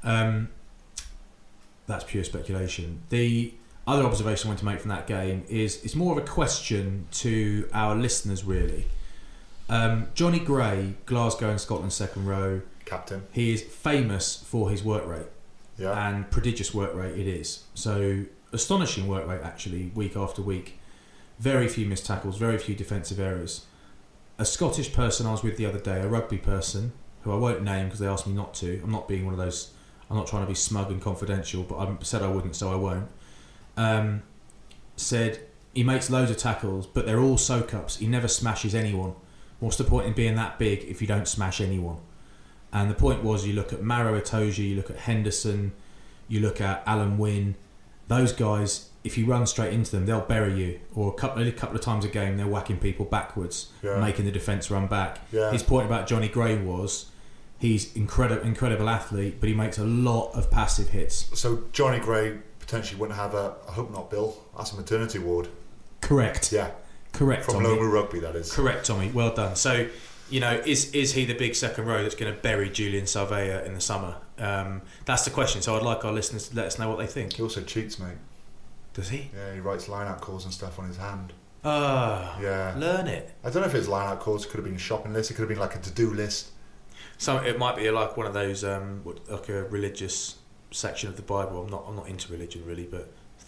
that's pure speculation. The other observation I want to make from that game is it's more of a question to our listeners, really. Johnny Gray, Glasgow and Scotland's second row captain. He is famous for his work rate, and prodigious work rate it is. So astonishing work rate, actually, week after week. Very few missed tackles, very few defensive errors. A Scottish person I was with the other day, a rugby person, who I won't name because they asked me not to. I'm not being one of those, I'm not trying to be smug and confidential, but I said I wouldn't, so I won't. Said he makes loads of tackles, but they're all soak-ups. He never smashes anyone. What's the point in being that big if you don't smash anyone? And the point was, you look at Maro Itoje, you look at Henderson, you look at Alan Wynne, those guys, if you run straight into them, they'll bury you. Or a couple of times a game, they're whacking people backwards, making the defence run back. Yeah. His point about Johnny Gray was he's incredible athlete, but he makes a lot of passive hits. So Johnny Gray potentially wouldn't have I hope not, Bill, that's a maternity ward. Correct. Yeah. Correct, From Tommy. Loma Rugby, that is. Correct, Tommy. Well done. So, is he the big second row that's going to bury Julian Sarveya in the summer? That's the question. So I'd like our listeners to let us know what they think. He also cheats, mate. Does he? Yeah, he writes line-out calls and stuff on his hand. Yeah. Learn it. I don't know if it's line-out calls. It could have been a shopping list. It could have been like a to-do list. So it might be like one of those, like a religious section of the Bible. I'm not into religion really, but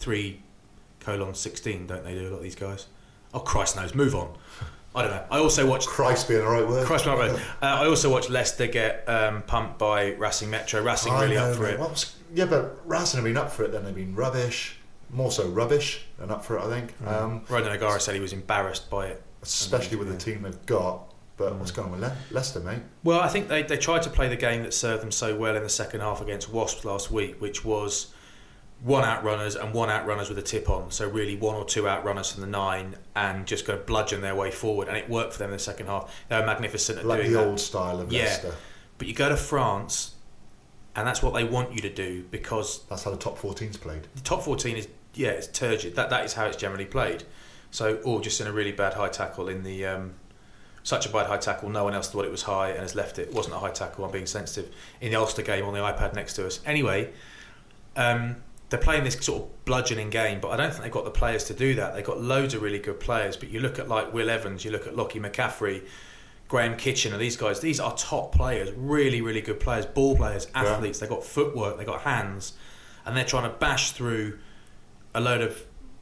3:16, don't they do a lot of these guys? Oh, Christ knows. Move on. I don't know. I also watched... Christ being the right word. Christ being the right word. I also watched Leicester get pumped by Racing Metro. Racing really up for it. But Racing have been up for it, then they've been rubbish. More so rubbish than up for it, I think. Ronan O'Gara said he was embarrassed by it. Especially with the team they've got. But what's going on with Leicester, mate? Well, I think they tried to play the game that served them so well in the second half against Wasps last week, which was one outrunners and one outrunners with a tip on. So really 1 or 2 outrunners from the 9 and just go bludgeon their way forward. And it worked for them in the second half. They were magnificent at doing that. Like the old style of Leicester. But you go to France and that's what they want you to do because... That's how the top 14's played. The top 14 is, it's turgid. That is how it's generally played. So, just in a really bad high tackle in the... such a bad high tackle, no one else thought it was high and has left it. It wasn't a high tackle, I'm being sensitive. In the Ulster game on the iPad next to us. Anyway, they're playing this sort of bludgeoning game, but I don't think they've got the players to do that. They've got loads of really good players, but you look at like Will Evans, you look at Lockie McCaffrey, Graham Kitchener, these guys, these are top players, really, really good players, ball players, athletes. They've got footwork, they've got hands, and they're trying to bash through a load of,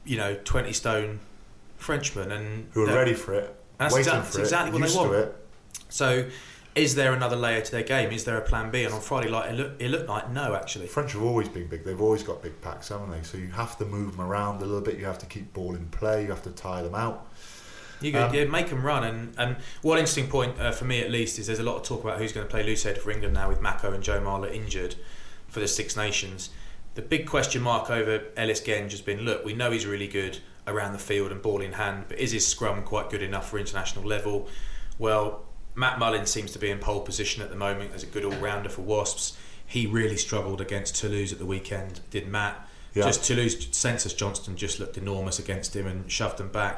20-stone Frenchmen. And who are ready for it. That's exactly what they want. So, is there another layer to their game? Is there a plan B? And on Friday, it looked like no, actually. French have always been big. They've always got big packs, haven't they? So you have to move them around a little bit. You have to keep ball in play. You have to tire them out. You make them run. And one interesting point for me, at least, is there's a lot of talk about who's going to play loosehead for England now with Mako and Joe Marler injured for the Six Nations. The big question mark over Ellis Genge has been, look, we know he's really good around the field and ball in hand, but is his scrum quite good enough for international level? Well, Matt Mullin seems to be in pole position at the moment as a good all-rounder for Wasps. He really struggled against Toulouse at the weekend, did Matt. Yeah. Just Toulouse, Census Johnston just looked enormous against him and shoved them back.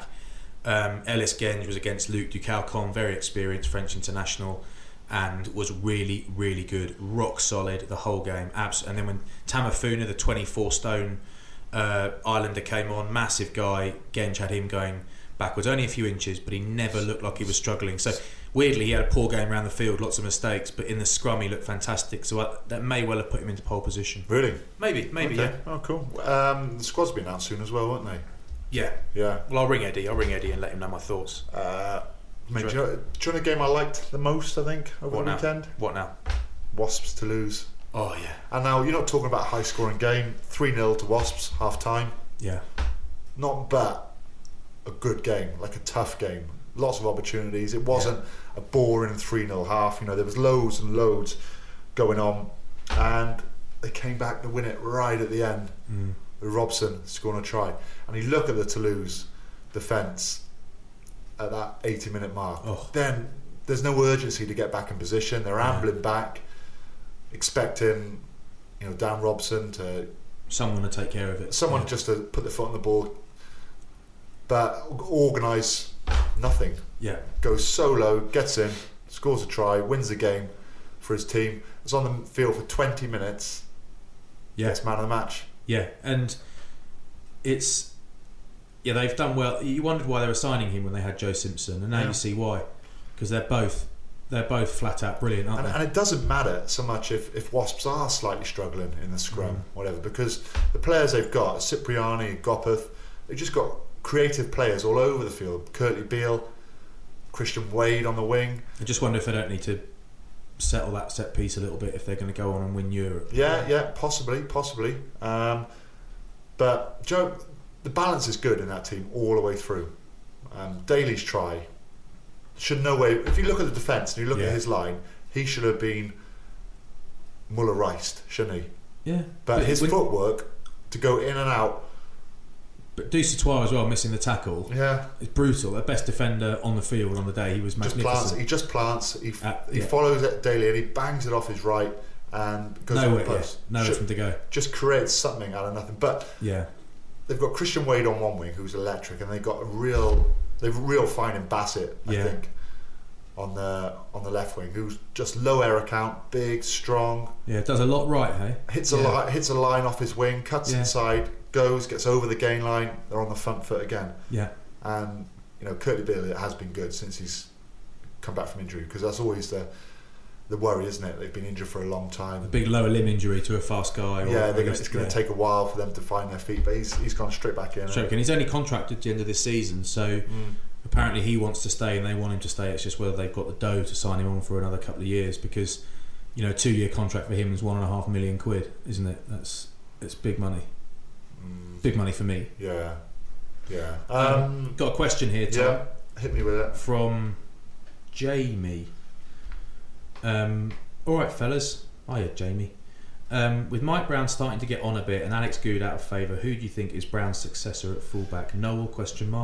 Ellis Genge was against Luc Ducalcon, very experienced French international, and was really, really good, rock solid the whole game. And then when Tamafuna, the 24-stone Islander, came on, massive guy, Genge had him going backwards, only a few inches, but he never looked like he was struggling. So weirdly, he had a poor game around the field, lots of mistakes, but in the scrum he looked fantastic. So that may well have put him into pole position. Really? Maybe, okay. Yeah. Oh, cool. The squad's been announced soon as well, won't they? Yeah. Well, I'll ring Eddie and let him know my thoughts. Mate, do you know the game I liked the most, I think, over the weekend? What now? Wasps Toulouse. Oh, yeah. And now, you're not talking about a high-scoring game. 3-0 to Wasps, half-time. Yeah. Not bad. A good game, like a tough game. Lots of opportunities. It wasn't a boring 3-0 half. There was loads and loads going on. And they came back to win it right at the end. With Robson scoring a try. And you look at the Toulouse defence at that 80-minute mark, then there's no urgency to get back in position. They're ambling back, expecting Dan Robson to... Someone to take care of it. Someone just to put their foot on the ball. But organise nothing. Yeah. Goes solo, gets in, scores a try, wins the game for his team. Was on the field for 20 minutes. Yeah. Gets man of the match. Yeah, and it's... Yeah, they've done well. You wondered why they were signing him when they had Joe Simpson, and now you see why. Because they're both flat out brilliant, aren't they? And it doesn't matter so much if Wasps are slightly struggling in the scrum, whatever, because the players they've got, Cipriani, Gopeth, they've just got creative players all over the field. Curtly Beale, Christian Wade on the wing. I just wonder if they don't need to settle that set piece a little bit if they're going to go on and win Europe. Yeah, possibly. But Joe, the balance is good in that team all the way through. Daly's try should no way. If you look at the defence and you look at his line, he should have been Muller-Riced, shouldn't he? Yeah. But his footwork to go in and out But Dusatois as well, missing the tackle. Yeah, it's brutal. The best defender on the field on the day. He was magnificent. He just plants. He follows it daily and he bangs it off his right and goes on the post. Nowhere for him to go. Just creates something out of nothing. But they've got Christian Wade on one wing, who's electric, and they've got a real fine in Bassett, I think, on the left wing, who's just low error count, big, strong. Yeah, does a lot right, hey? Hits a line off his wing, cuts inside, gets over the gain line. They're on the front foot again. Yeah, and Kurtley Beale has been good since he's come back from injury, because that's always the worry, isn't it? They've been injured for a long time. A big lower limb injury to a fast guy. It's going to take a while for them to find their feet, but he's gone straight back in. And he's only contracted at the end of this season, so apparently he wants to stay and they want him to stay. It's just whether they've got the dough to sign him on for another couple of years, because a 2-year contract for him is £1.5 million, isn't it? It's big money. Big money for me. Yeah. Got a question here, Tom. Yeah, hit me with it. From Jamie. Alright fellas, hiya Jamie. With Mike Brown starting to get on a bit and Alex Good out of favour, who do you think is Brown's successor at fullback? Noel ? Daly ?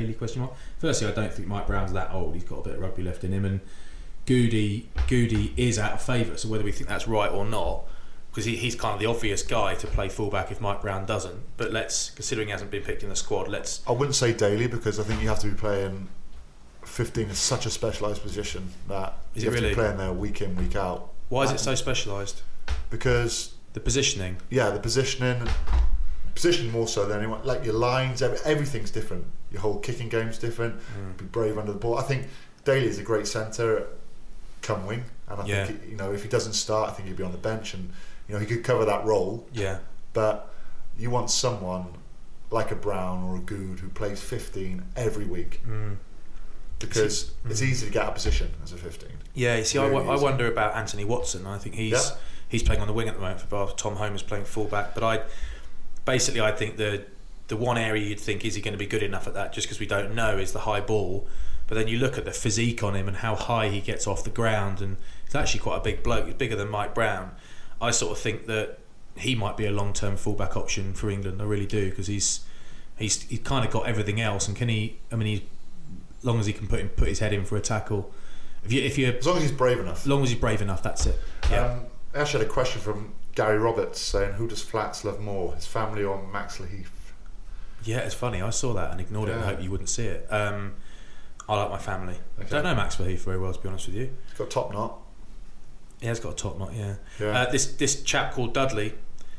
Firstly, I don't think Mike Brown's that old. He's got a bit of rugby left in him, and Goody is out of favour, so whether we think that's right or not, because he's kind of the obvious guy to play fullback if Mike Brown doesn't, but considering he hasn't been picked in the squad, I wouldn't say Daly, because I think you have to be playing 15 is such a specialised position that you have to be playing there week in, week out. Why is it so specialised? Because the positioning. Yeah, the positioning more so than anyone. Like your lines, everything's different. Your whole kicking game's different. Be brave under the ball. I think Daly is a great centre, come wing, and I think if he doesn't start, I think he'd be on the bench, and he could cover that role. Yeah. But you want someone like a Brown or a Good who plays 15 every week. Because it's easy to get out of position as a 15. Yeah, you see, I wonder about Anthony Watson. I think he's playing on the wing at the moment for Bath. Tom Holm is playing fullback. But I think the one area you'd think, is he going to be good enough at that, just because we don't know, is the high ball. But then you look at the physique on him and how high he gets off the ground, and he's actually quite a big bloke. He's bigger than Mike Brown. I sort of think that he might be a long-term fullback option for England. I really do, because he's kind of got everything else, and can he? I mean, as long as he can put his head in for a tackle. As long as he's brave enough. As long as he's brave enough, that's it. Yeah. I actually had a question from Gary Roberts saying, who does Flats love more, his family or Max Laheath? Yeah, it's funny. I saw that and ignored it and hoped you wouldn't see it. I like my family. Okay. Don't know Max Laheath very well, to be honest with you. He's got a top knot. Yeah, he's got a top knot, yeah. This chap called Dudley,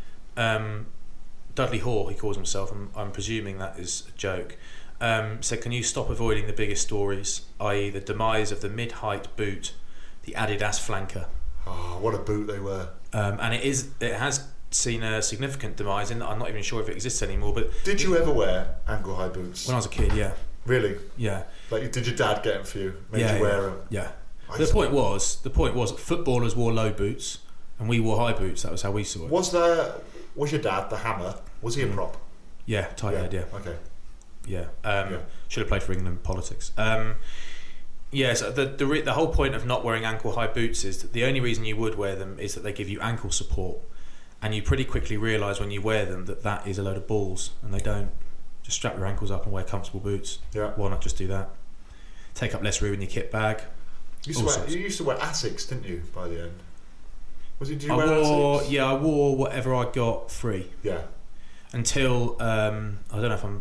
Dudley Hoare, he calls himself, I'm presuming that is a joke. Said, can you stop avoiding the biggest stories, i.e. the demise of the mid-height boot, the Adidas flanker? Oh, what a boot they were. And it has seen a significant demise in that I'm not even sure if it exists anymore. But did you ever wear ankle high boots? When I was a kid, yeah. Really? Yeah. Like, did your dad get them for you? Made you wear them? Yeah. The point was footballers wore low boots and we wore high boots. That was how we saw it. Was your dad the hammer? Was he a prop? Yeah, tight head, yeah. Okay. Yeah. Should have played for England politics. So the whole point of not wearing ankle high boots is that the only reason you would wear them is that they give you ankle support, and you pretty quickly realise when you wear them that is a load of balls, and they don't. Just strap your ankles up and wear comfortable boots. Yeah. Why not just do that? Take up less room in your kit bag. You used to wear Asics, didn't you? By the end, did you wear Asics? Yeah, I wore whatever I got free. Yeah. Until I don't know if I'm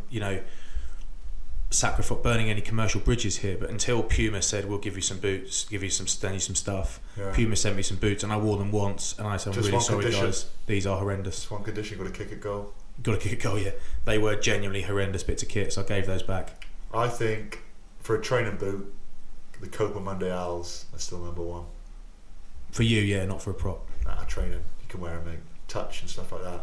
burning any commercial bridges here, but until Puma said we'll give you some boots, send you some stuff. Yeah. Puma sent me some boots and I wore them once, and I said, I'm really sorry guys, these are horrendous. Just one condition, got to kick a goal. Yeah. They were genuinely horrendous bits of kit, so I gave those back. I think for a training boot, the Copa Mundials are still number one. For you, yeah, not for a prop. Nah, training, you can wear them, mate. Touch and stuff like that.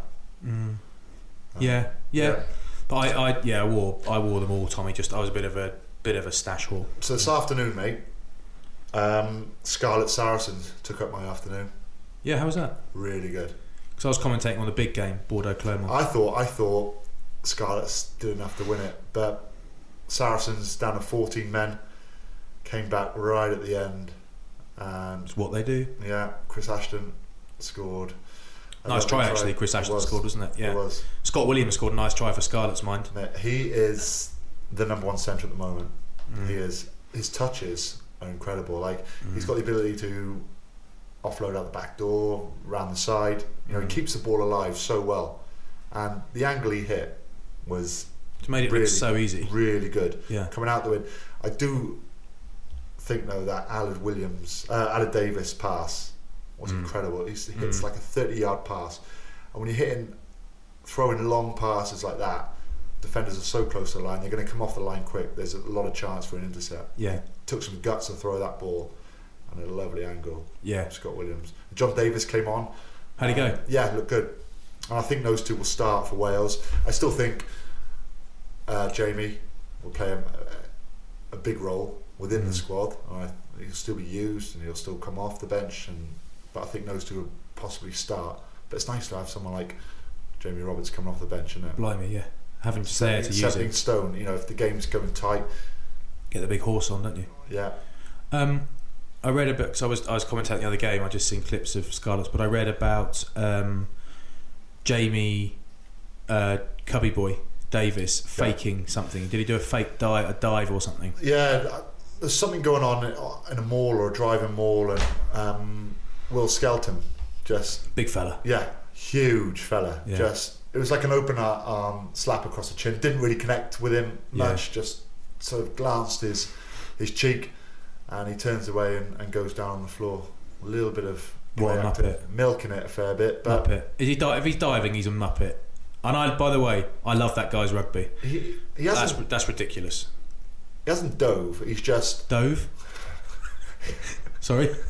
Yeah. But I wore them all, Tommy. I was a bit of a stash whore. So this afternoon, mate, Scarlet Saracens took up my afternoon. Yeah, how was that? Really good. Because I was commentating on the big game, Bordeaux Clermont. I thought Scarlets did enough to win it, but Saracens down to 14 men, came back right at the end, and it's what they do. Yeah, Chris Ashton scored. Nice try, actually. Chris Ashton scored, wasn't it? Yeah. It was. Scott Williams scored a nice try for Scarlett's mind. He is the number one centre at the moment. He is. His touches are incredible. Like, he's got the ability to offload out the back door, round the side. You know, he keeps the ball alive so well. And the angle he hit was... It made it really, look so easy. Really good. Yeah. Coming out the wind. I do think, though, that Aled Davis pass was incredible. He hits like a 30-yard pass. And when you're throwing long passes like that, defenders are so close to the line, they're going to come off the line quick. There's a lot of chance for an intercept. Yeah. Took some guts to throw that ball, and a lovely angle. Yeah. Scott Williams. John Davis came on. How'd he go? Yeah, looked good. And I think those two will start for Wales. I still think Jamie will play a big role within the squad. He'll still be used and he'll still come off the bench. But I think those two will possibly start. But it's nice to have someone like Jamie Roberts coming off the bench, isn't it? Blimey, yeah. Having to say to use it. Stepping stone, you know, if the game's going tight. Get the big horse on, don't you? Yeah. I read a bit, because I was commentating the other game, I just seen clips of Scarlets, but I read about Jamie Cubby Boy Davis faking something. Did he do a fake dive or something? Yeah, there's something going on in a mall or a driving mall, and Will Skelton, just big fella. Yeah, huge fella. Yeah. Just it was like an open arm slap across the chin. Didn't really connect with him much. Yeah. Just sort of glanced his cheek, and he turns away and goes down on the floor. A little bit of milking it a fair bit. But Muppet. If he's diving, he's a Muppet. And by the way, I love that guy's rugby. He hasn't, that's ridiculous. He hasn't dove. He's just dove. Sorry.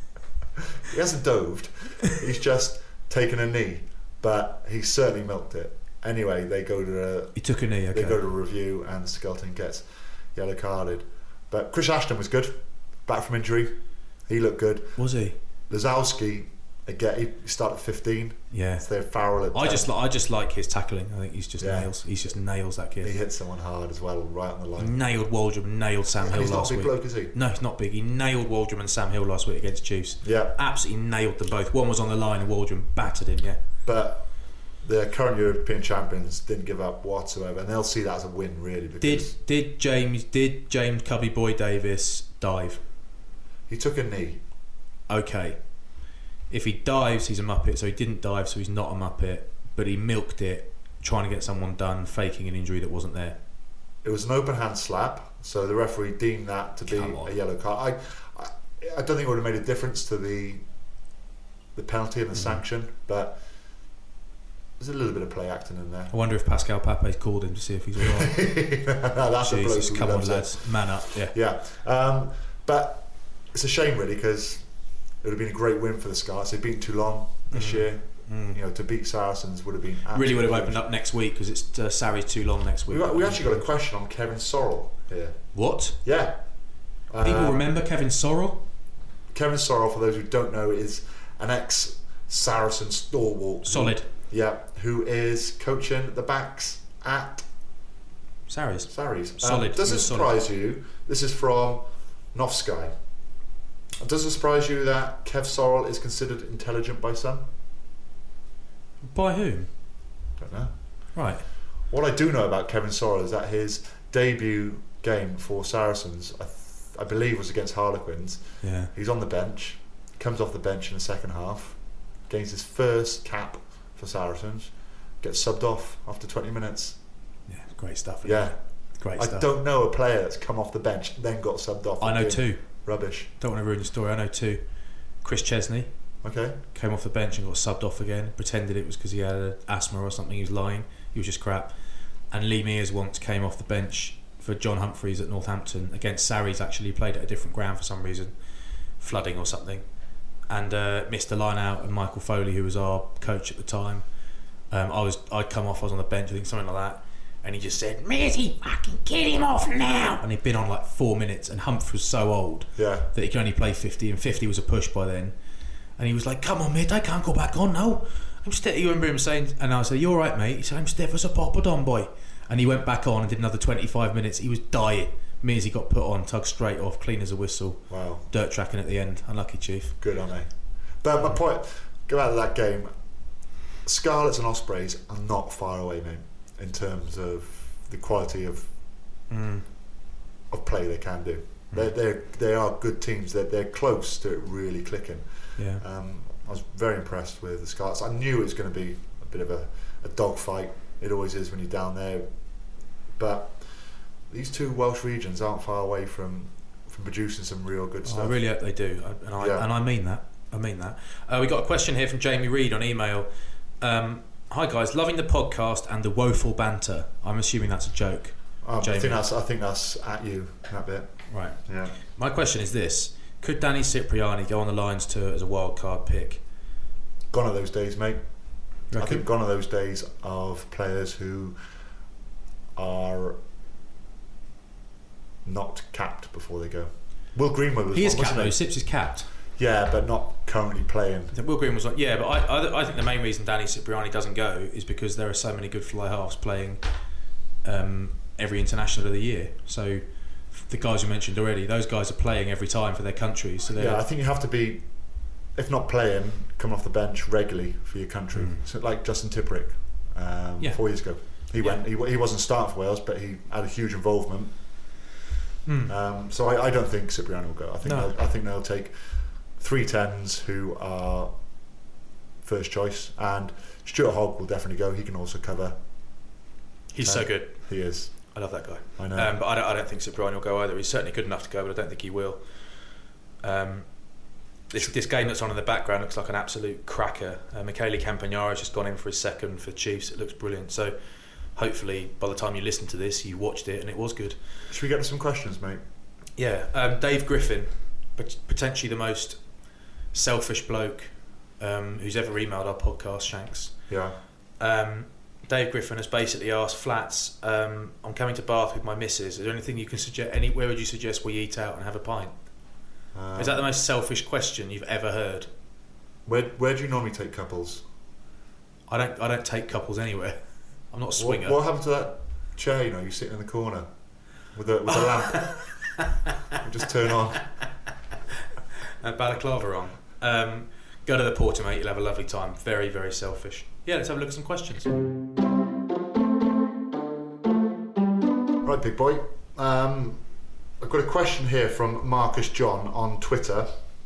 He hasn't doved. He's just taken a knee, but he certainly milked it. Anyway, they go to he took a knee. Okay. They go to review, and Skelton gets yellow carded. But Chris Ashton was good, back from injury. He looked good. Was he? Lazowski, again, he started at 15. Yeah. So they're Farrell at 10. I just like his tackling. I think he's just nails. He's just nails that kid. He hit someone hard as well, right on the line. Nailed Waldrum, nailed Sam Hill last week. He's not a big bloke, is he? No, he's not big. He nailed Waldrum and Sam Hill last week against Chiefs. Yeah. Absolutely nailed them both. One was on the line and Waldrum battered him, yeah. But the current European champions didn't give up whatsoever, and they'll see that as a win, really. Because did James Cubby Boy Davis dive? He took a knee. Okay. If he dives, he's a Muppet. So he didn't dive, so he's not a Muppet. But he milked it, trying to get someone done, faking an injury that wasn't there. It was an open hand slap, so the referee deemed that to be a yellow card. I don't think it would have made a difference to the penalty and the sanction, but there's a little bit of play acting in there. I wonder if Pascal Pape's called him to see if he's alright. That's Jesus, a bloke. Come on, lads, man up. Yeah. But it's a shame, really, because it would have been a great win for the Scarlets. They've been too long this year. You know, to beat Saracens would have been really would have opened up next week, because it's Sarri's too long next week. We actually got a question on Kevin Sorrell here. What? Yeah. People remember Kevin Sorrell? Kevin Sorrell, for those who don't know, is an ex-Saracen stalwart. Solid. Yeah, who is coaching the backs at Sarries. Solid. Does it surprise you? This is from Novsky. Does it surprise you that Kev Sorrell is considered intelligent by some? By whom? Don't know. Right. What I do know about Kevin Sorrell is that his debut game for Saracens, I believe, was against Harlequins. Yeah. He's on the bench, comes off the bench in the second half, gains his first cap for Saracens, gets subbed off after 20 minutes. Yeah, great stuff. Yeah. Great stuff. I don't know a player that's come off the bench and then got subbed off. I know two. Rubbish. Don't want to ruin the story. I know two. Chris Chesney. Okay. Came off the bench and got subbed off again. Pretended it was because he had asthma or something. He was lying. He was just crap. And Lee Mears once came off the bench for John Humphreys at Northampton against Sarries. Actually, he played at a different ground for some reason, flooding or something, and missed the line out. And Michael Foley, who was our coach at the time, I'd come off. I was on the bench, I think something like that. And he just said, "Mearsy, fucking get him off now!" And he'd been on like 4 minutes, and Humph was so old that he could only play 50, and 50 was a push by then. And he was like, "Come on, mate, I can't go back on now. I'm stiff." You remember him saying, and I said, "You alright, mate?" He said, "I'm stiff as a poppadom, boy." And he went back on and did another 25 minutes. He was dying. Mearsy got put on, tugged straight off, clean as a whistle. Wow. Dirt tracking at the end. Unlucky, Chief. Good on me. But my point, go out of that game, Scarlets and Ospreys are not far away, mate, in terms of the quality of play they can do. They are good teams. They're close to it really clicking. Yeah. I was very impressed with the Scarlets. I knew it was going to be a bit of a dogfight. It always is when you're down there. But these two Welsh regions aren't far away from producing some real good stuff. I really hope they do, and I mean that. We got a question here from Jamie Reed on email. Hi guys, loving the podcast and the woeful banter. I'm assuming that's a joke. I think that's at you, that bit. Right. Yeah. My question is this: could Danny Cipriani go on the Lions tour as a wild card pick? Gone are those days, mate. Reckon? I think gone are those days of players who are not capped before they go. Will Greenwood was he is one, capped. wasn't No, Sips is capped. Yeah, but not currently playing. Will Greenwood was like, yeah, but I think the main reason Danny Cipriani doesn't go is because there are so many good fly halves playing every international of the year. So the guys you mentioned already, those guys are playing every time for their countries. So I think you have to be, if not playing, come off the bench regularly for your country. So like Justin Tipuric 4 years ago, he went. He wasn't starting for Wales, but he had a huge involvement. So I don't think Cipriani will go. I think they'll take 3 10s who are first choice, and Stuart Hogg will definitely go. He can also cover. He's so good. He is. I love that guy. I know. But I don't think Cipriani will go either. He's certainly good enough to go, but I don't think he will. This game that's on in the background looks like an absolute cracker. Michele Campagnara's just gone in for his second for Chiefs. It looks brilliant. So hopefully by the time you listen to this, you watched it and it was good. Should we get to some questions, mate? Yeah. Dave Griffin, potentially the most selfish bloke who's ever emailed our podcast, Shanks. Yeah. Dave Griffin has basically asked, Flats, I'm coming to Bath with my missus. Is there anything you can suggest? Where would you suggest we eat out and have a pint? Is that the most selfish question you've ever heard? Where do you normally take couples? I don't take couples anywhere. I'm not a swinger. What happened to that chair? You know, you sitting in the corner with a lamp. You just turn on. Balaclava on. Go to the Porter, mate. You'll have a lovely time. Very, very selfish. Yeah, let's have a look at some questions. Right, big boy. I've got a question here from Marcus John on Twitter.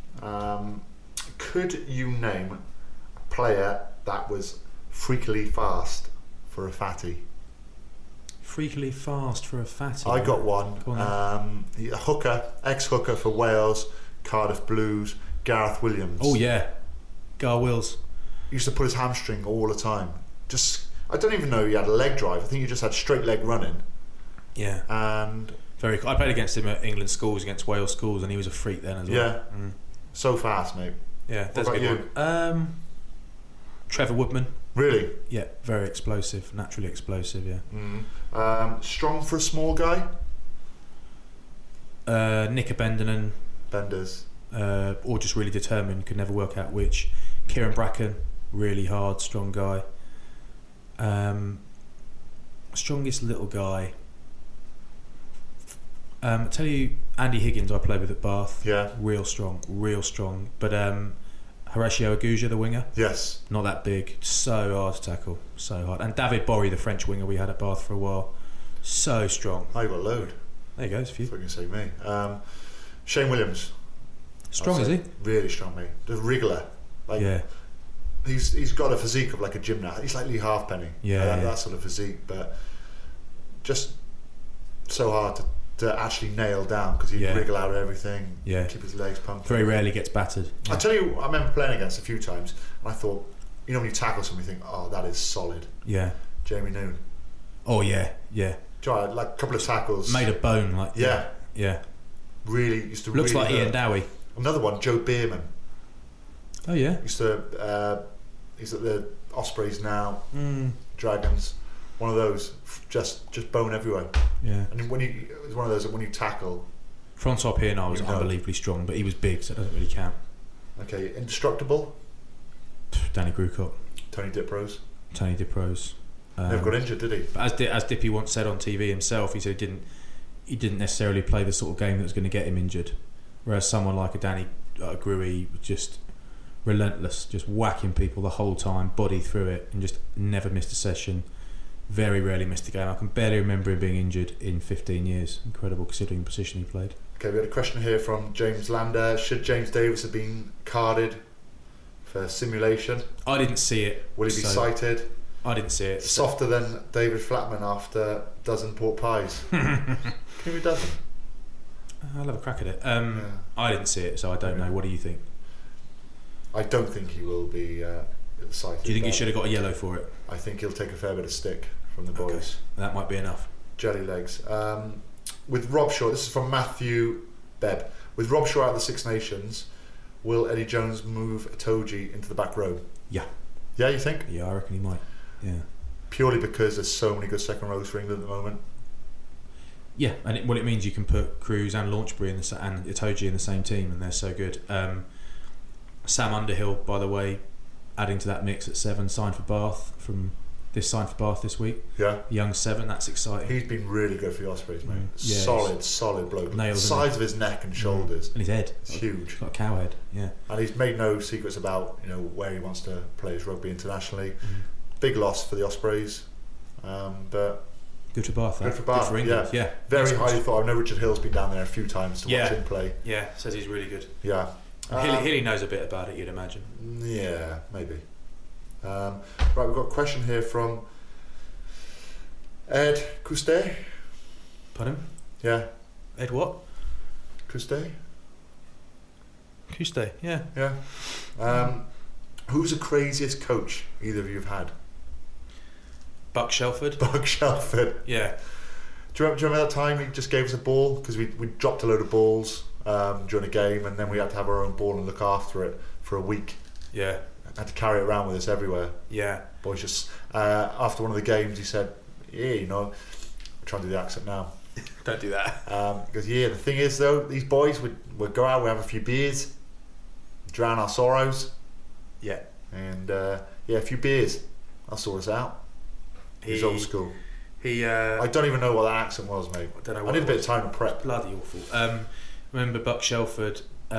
Could you name a player that was freakily fast for a fatty? Freakily fast for a fatty? I got one. A hooker, ex-hooker for Wales, Cardiff Blues, Gareth Williams. Oh yeah, Gar Wills. He used to put his hamstring all the time. I don't even know he had a leg drive. I think he just had straight leg running. Yeah. And I played against him at England schools, against Wales schools, and he was a freak then as well. Yeah. So fast, mate. Yeah. What about you? Trevor Woodman. Really? Yeah, very explosive, naturally explosive. Yeah. Strong for a small guy. Nick Bendenen. Benders. Or just really determined, could never work out which. Kieran Bracken, really hard, strong guy. Strongest little guy. I tell you, Andy Higgins I played with at Bath. Yeah. Real strong. But Horacio Aguja, the winger. Yes. Not that big. So hard to tackle. So hard. And David Borry, the French winger we had at Bath for a while. So strong. I got a load. There you go, it's a few. If I can say me. Shane Williams. Strong, is he? Really strong, mate. The wriggler. Yeah. He's got a physique of like a gymnast. He's like Lee Halfpenny. Yeah. That sort of physique, but just so hard to actually nail down because he'd wriggle out of everything. Yeah. Keep his legs pumped. Very rarely gets battered. I tell you, I remember playing against a few times, and I thought, you know, when you tackle someone, you think, oh, that is solid. Yeah. Jamie Noon. Oh yeah. Like a couple of tackles. Made of bone, like. Yeah. Really used to. Looks really like Ian Dowie. Another one, Joe Bierman. Oh yeah. He's at the Ospreys now. Dragons. One of those, just bone everywhere. Yeah. And it's one of those that when you tackle. Francois Pienaar was unbelievably strong, but he was big, so it doesn't really count. Okay, indestructible. Danny Grucock. Tony Diprose. Never got injured, did he? But as Dippy once said on TV himself, he said he didn't necessarily play the sort of game that was going to get him injured. Whereas someone like a Danny Gruey just relentless, just whacking people the whole time, body through it, and just never missed a session. Very rarely missed a game. I can barely remember him being injured in 15 years. Incredible considering the position he played. Okay, we had a question here from James Lander. Should James Davis have been carded for simulation? I didn't see it. Will he be cited? I didn't see it. Softer than David Flatman after dozen pork pies. Can you do a dozen? I'll have a crack at it. I didn't see it, so I don't know. What do you think? I don't think he will be cited. Do you think he should have got a yellow for it? I think he'll take a fair bit of stick from the boys. Okay. That might be enough. Jelly legs. With Rob Shaw, this is from Matthew Bebb. With Rob Shaw out of the Six Nations, will Eddie Jones move Itoje into the back row? Yeah. Yeah, you think? Yeah, I reckon he might. Yeah. Purely because there's so many good second rows for England at the moment. Yeah, and it means you can put Cruz and Launchbury and Itoje in the same team, and they're so good. Sam Underhill, by the way, adding to that mix at 7, signed for Bath this week. Yeah. Young 7, that's exciting. He's been really good for the Ospreys, mate. Yeah, solid bloke. Nails, the size of his neck and shoulders. And his head. It's huge. He's got a cow head, yeah. And he's made no secrets about where he wants to play his rugby internationally. Big loss for the Ospreys. But good for Bath, good for Bath, good for England. Yeah. Very highly thought. I know Richard Hill's been down there a few times to watch him play. Yeah, says he's really good. Yeah. Hilly knows a bit about it, you'd imagine. Yeah, maybe. Right, we've got a question here from Ed Couste. Pardon? Yeah. Ed what? Couste. Couste, yeah. Yeah. Who's the craziest coach either of you have had? Buck Shelford. Buck Shelford. Yeah. Do you remember that time he just gave us a ball? Because we dropped a load of balls during a game, and then we had to have our own ball and look after it for a week. Yeah. Had to carry it around with us everywhere. Yeah. Boys just after one of the games he said, I'm trying to do the accent now. Don't do that. Because the thing is though, these boys would go out, we'd have a few beers, drown our sorrows. Yeah. And a few beers. I'll sort us out. He's old school. I don't even know what that accent was, mate. I don't know. I need a bit of time to prep. Bloody awful. Remember Buck Shelford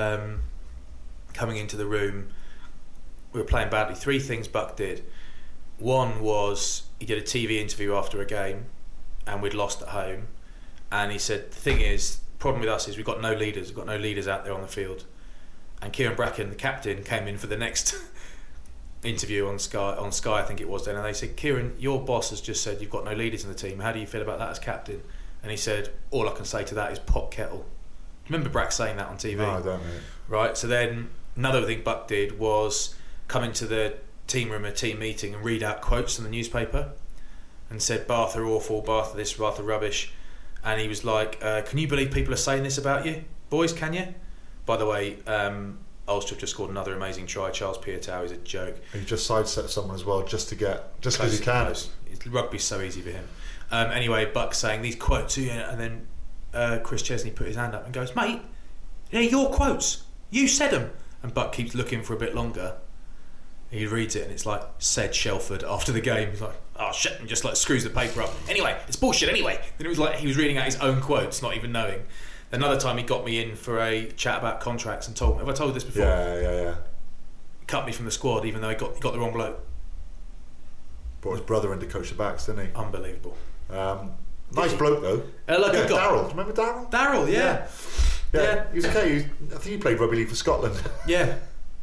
coming into the room. We were playing badly. 3 things Buck did. One was he did a TV interview after a game, and we'd lost at home. And he said, the thing is, the problem with us is we've got no leaders. We've got no leaders out there on the field. And Kieran Bracken, the captain, came in for the next interview on Sky, I think it was then, and they said, Kieran, your boss has just said you've got no leaders in the team. How do you feel about that as captain? And he said, all I can say to that is pop kettle. Remember Brack saying that on TV? No, I don't know. Right, so then another thing Buck did was come into the team room, a team meeting, and read out quotes in the newspaper and said, Bath are awful, Bath are this, Bath are rubbish. And he was like, can you believe people are saying this about you? Boys, can you? By the way, Ulster just scored another amazing try. Charles Piatow is a joke. He just sidestepped someone as well just because he can. Rugby's so easy for him. Anyway, Buck saying these quotes, and then Chris Chesney put his hand up and goes, mate, they're your quotes. You said them. And Buck keeps looking for a bit longer. He reads it and it's like, said Shelford after the game. He's like, oh shit, and just like screws the paper up. Anyway, it's bullshit anyway. Then it was like he was reading out his own quotes, not even knowing. Another time he got me in for a chat about contracts and told me, have I told you this before? Yeah. Cut me from the squad even though he got the wrong bloke. Brought his brother in to coach the backs, didn't he? Unbelievable. Nice bloke though. Daryl. Do you remember Daryl? Daryl, yeah. He was okay. I think he played rugby league for Scotland. Yeah.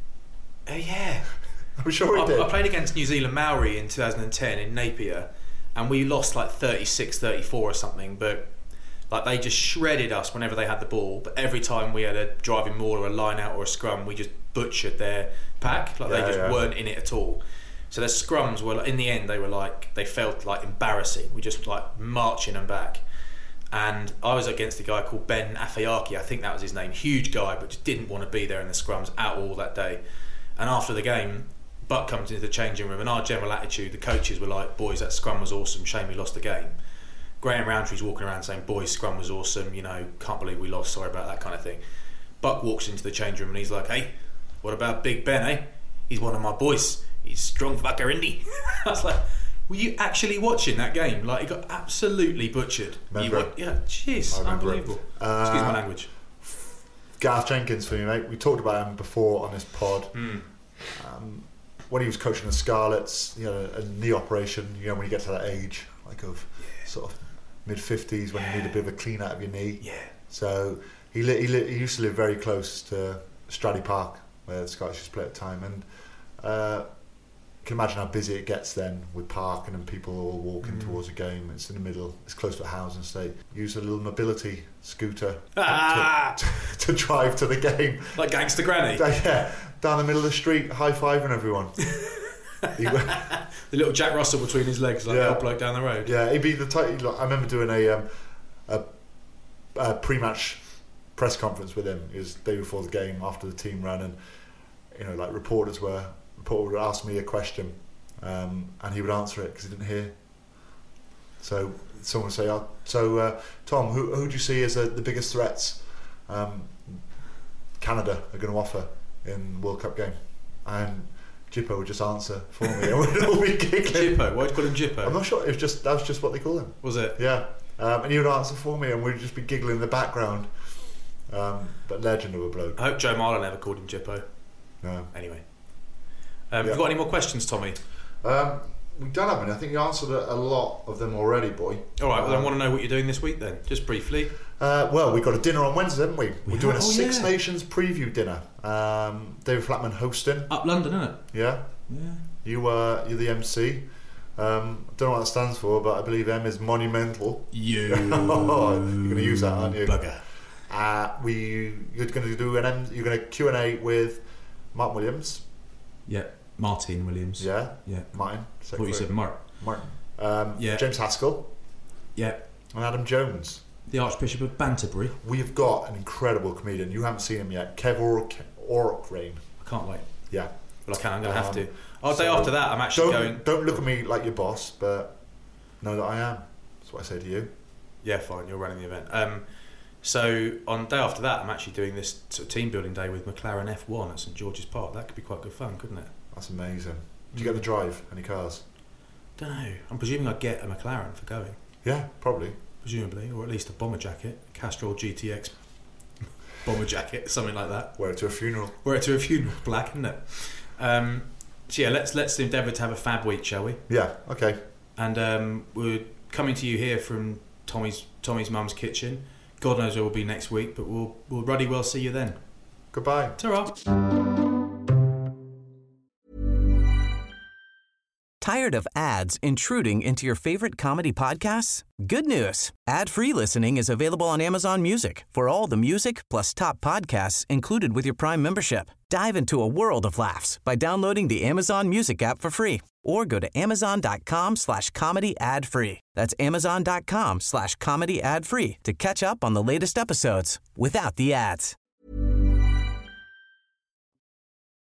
Yeah. I'm sure he did. I played against New Zealand Maori in 2010 in Napier, and we lost like 36-34 or something, but like they just shredded us whenever they had the ball. But every time we had a driving maul or a line out or a scrum, we just butchered their pack. Like they just weren't in it at all. So their scrums were, in the end, they felt like embarrassing. We just like marching them back. And I was against a guy called Ben Afeaki, I think that was his name, huge guy, but just didn't want to be there in the scrums at all that day. And after the game, Buck comes into the changing room, and our general attitude, the coaches were like, boys, that scrum was awesome, shame we lost the game. Graham Roundtree's walking around saying, boys, scrum was awesome, can't believe we lost, sorry about that kind of thing. Buck walks into the change room and he's like, hey, what about Big Ben, eh? He's one of my boys, he's strong fucker, isn't he? I was like, were you actually watching that game? Like, he got absolutely butchered. Yeah, jeez, unbelievable. Excuse my language. Gareth Jenkins for me, mate. We talked about him before on this pod. when he was coaching the Scarlets, you know, a knee operation, you know, when you get to that age, like of sort of mid-50s, when you need a bit of a clean out of your knee. Yeah. So he used to live very close to Stradey Park, where the Scots used to play at the time, and you can imagine how busy it gets then with park and then people all walking towards a game. It's in the middle, it's close to a housing estate. Use a little mobility scooter to drive to the game. Like Gangster Granny? Yeah, down the middle of the street, high-fiving everyone. The little Jack Russell between his legs, like the old bloke down the road. Yeah, he'd be the type. I remember doing a pre-match press conference with him. It was the day before the game, after the team ran, and you know, like reporter would ask me a question, and he would answer it because he didn't hear. So someone would say, Tom, who do you see as the biggest threats Canada are going to offer in World Cup game? And Jippo would just answer for me, and we'd all be giggling. Jippo? Why'd you call him Jippo? I'm not sure. That was just what they call him. Was it? Yeah. And he would answer for me, and we'd just be giggling in the background. But legend of a bloke. I hope Joe Marler never called him Jippo. No. Anyway. Have you got any more questions, Tommy? We don't have any. I think you answered a lot of them already, boy. All right, well, I want to know what you're doing this week then, just briefly. Well, we've got a dinner on Wednesday, haven't we? We're doing a Six yeah. Nations preview dinner. David Flatman hosting. Up London, isn't it? Yeah. You're the MC. Don't know what that stands for, but I believe M is monumental. You're going to use that, aren't you? Bugger. You're going to do you're going to Q&A with Martin Williams. Yeah, Martin Williams. Yeah. I Martin. thought you said Martin. James Haskell. Yeah. And Adam Jones. The Archbishop of Banterbury. We've got an incredible comedian. You haven't seen him yet. Kev Orokrain. I can't wait. Yeah. Well, I can. I'm going to have to. Day after that, I'm actually going. Don't look at me like your boss, but know that I am. That's what I say to you. Yeah, fine. You're running the event. So on day after that, I'm actually doing this sort of team building day with McLaren F1 at St George's Park. That could be quite good fun, couldn't it? That's amazing. Did you get the drive? Any cars? Don't know. I'm presuming I'd get a McLaren for going. Yeah, probably. Presumably, or at least a bomber jacket, Castrol GTX bomber jacket, something like that. Wear it to a funeral. Black, isn't it? So yeah, let's endeavour to have a fab week, shall we? Yeah. Okay. And we're coming to you here from Tommy's mum's kitchen. God knows where we'll be next week, but we'll ruddy well see you then. Goodbye. Ta-ra. Tired of ads intruding into your favorite comedy podcasts? Good news. Ad-free listening is available on Amazon Music for all the music plus top podcasts included with your Prime membership. Dive into a world of laughs by downloading the Amazon Music app for free or go to amazon.com/comedy ad-free. That's amazon.com/comedy ad-free to catch up on the latest episodes without the ads.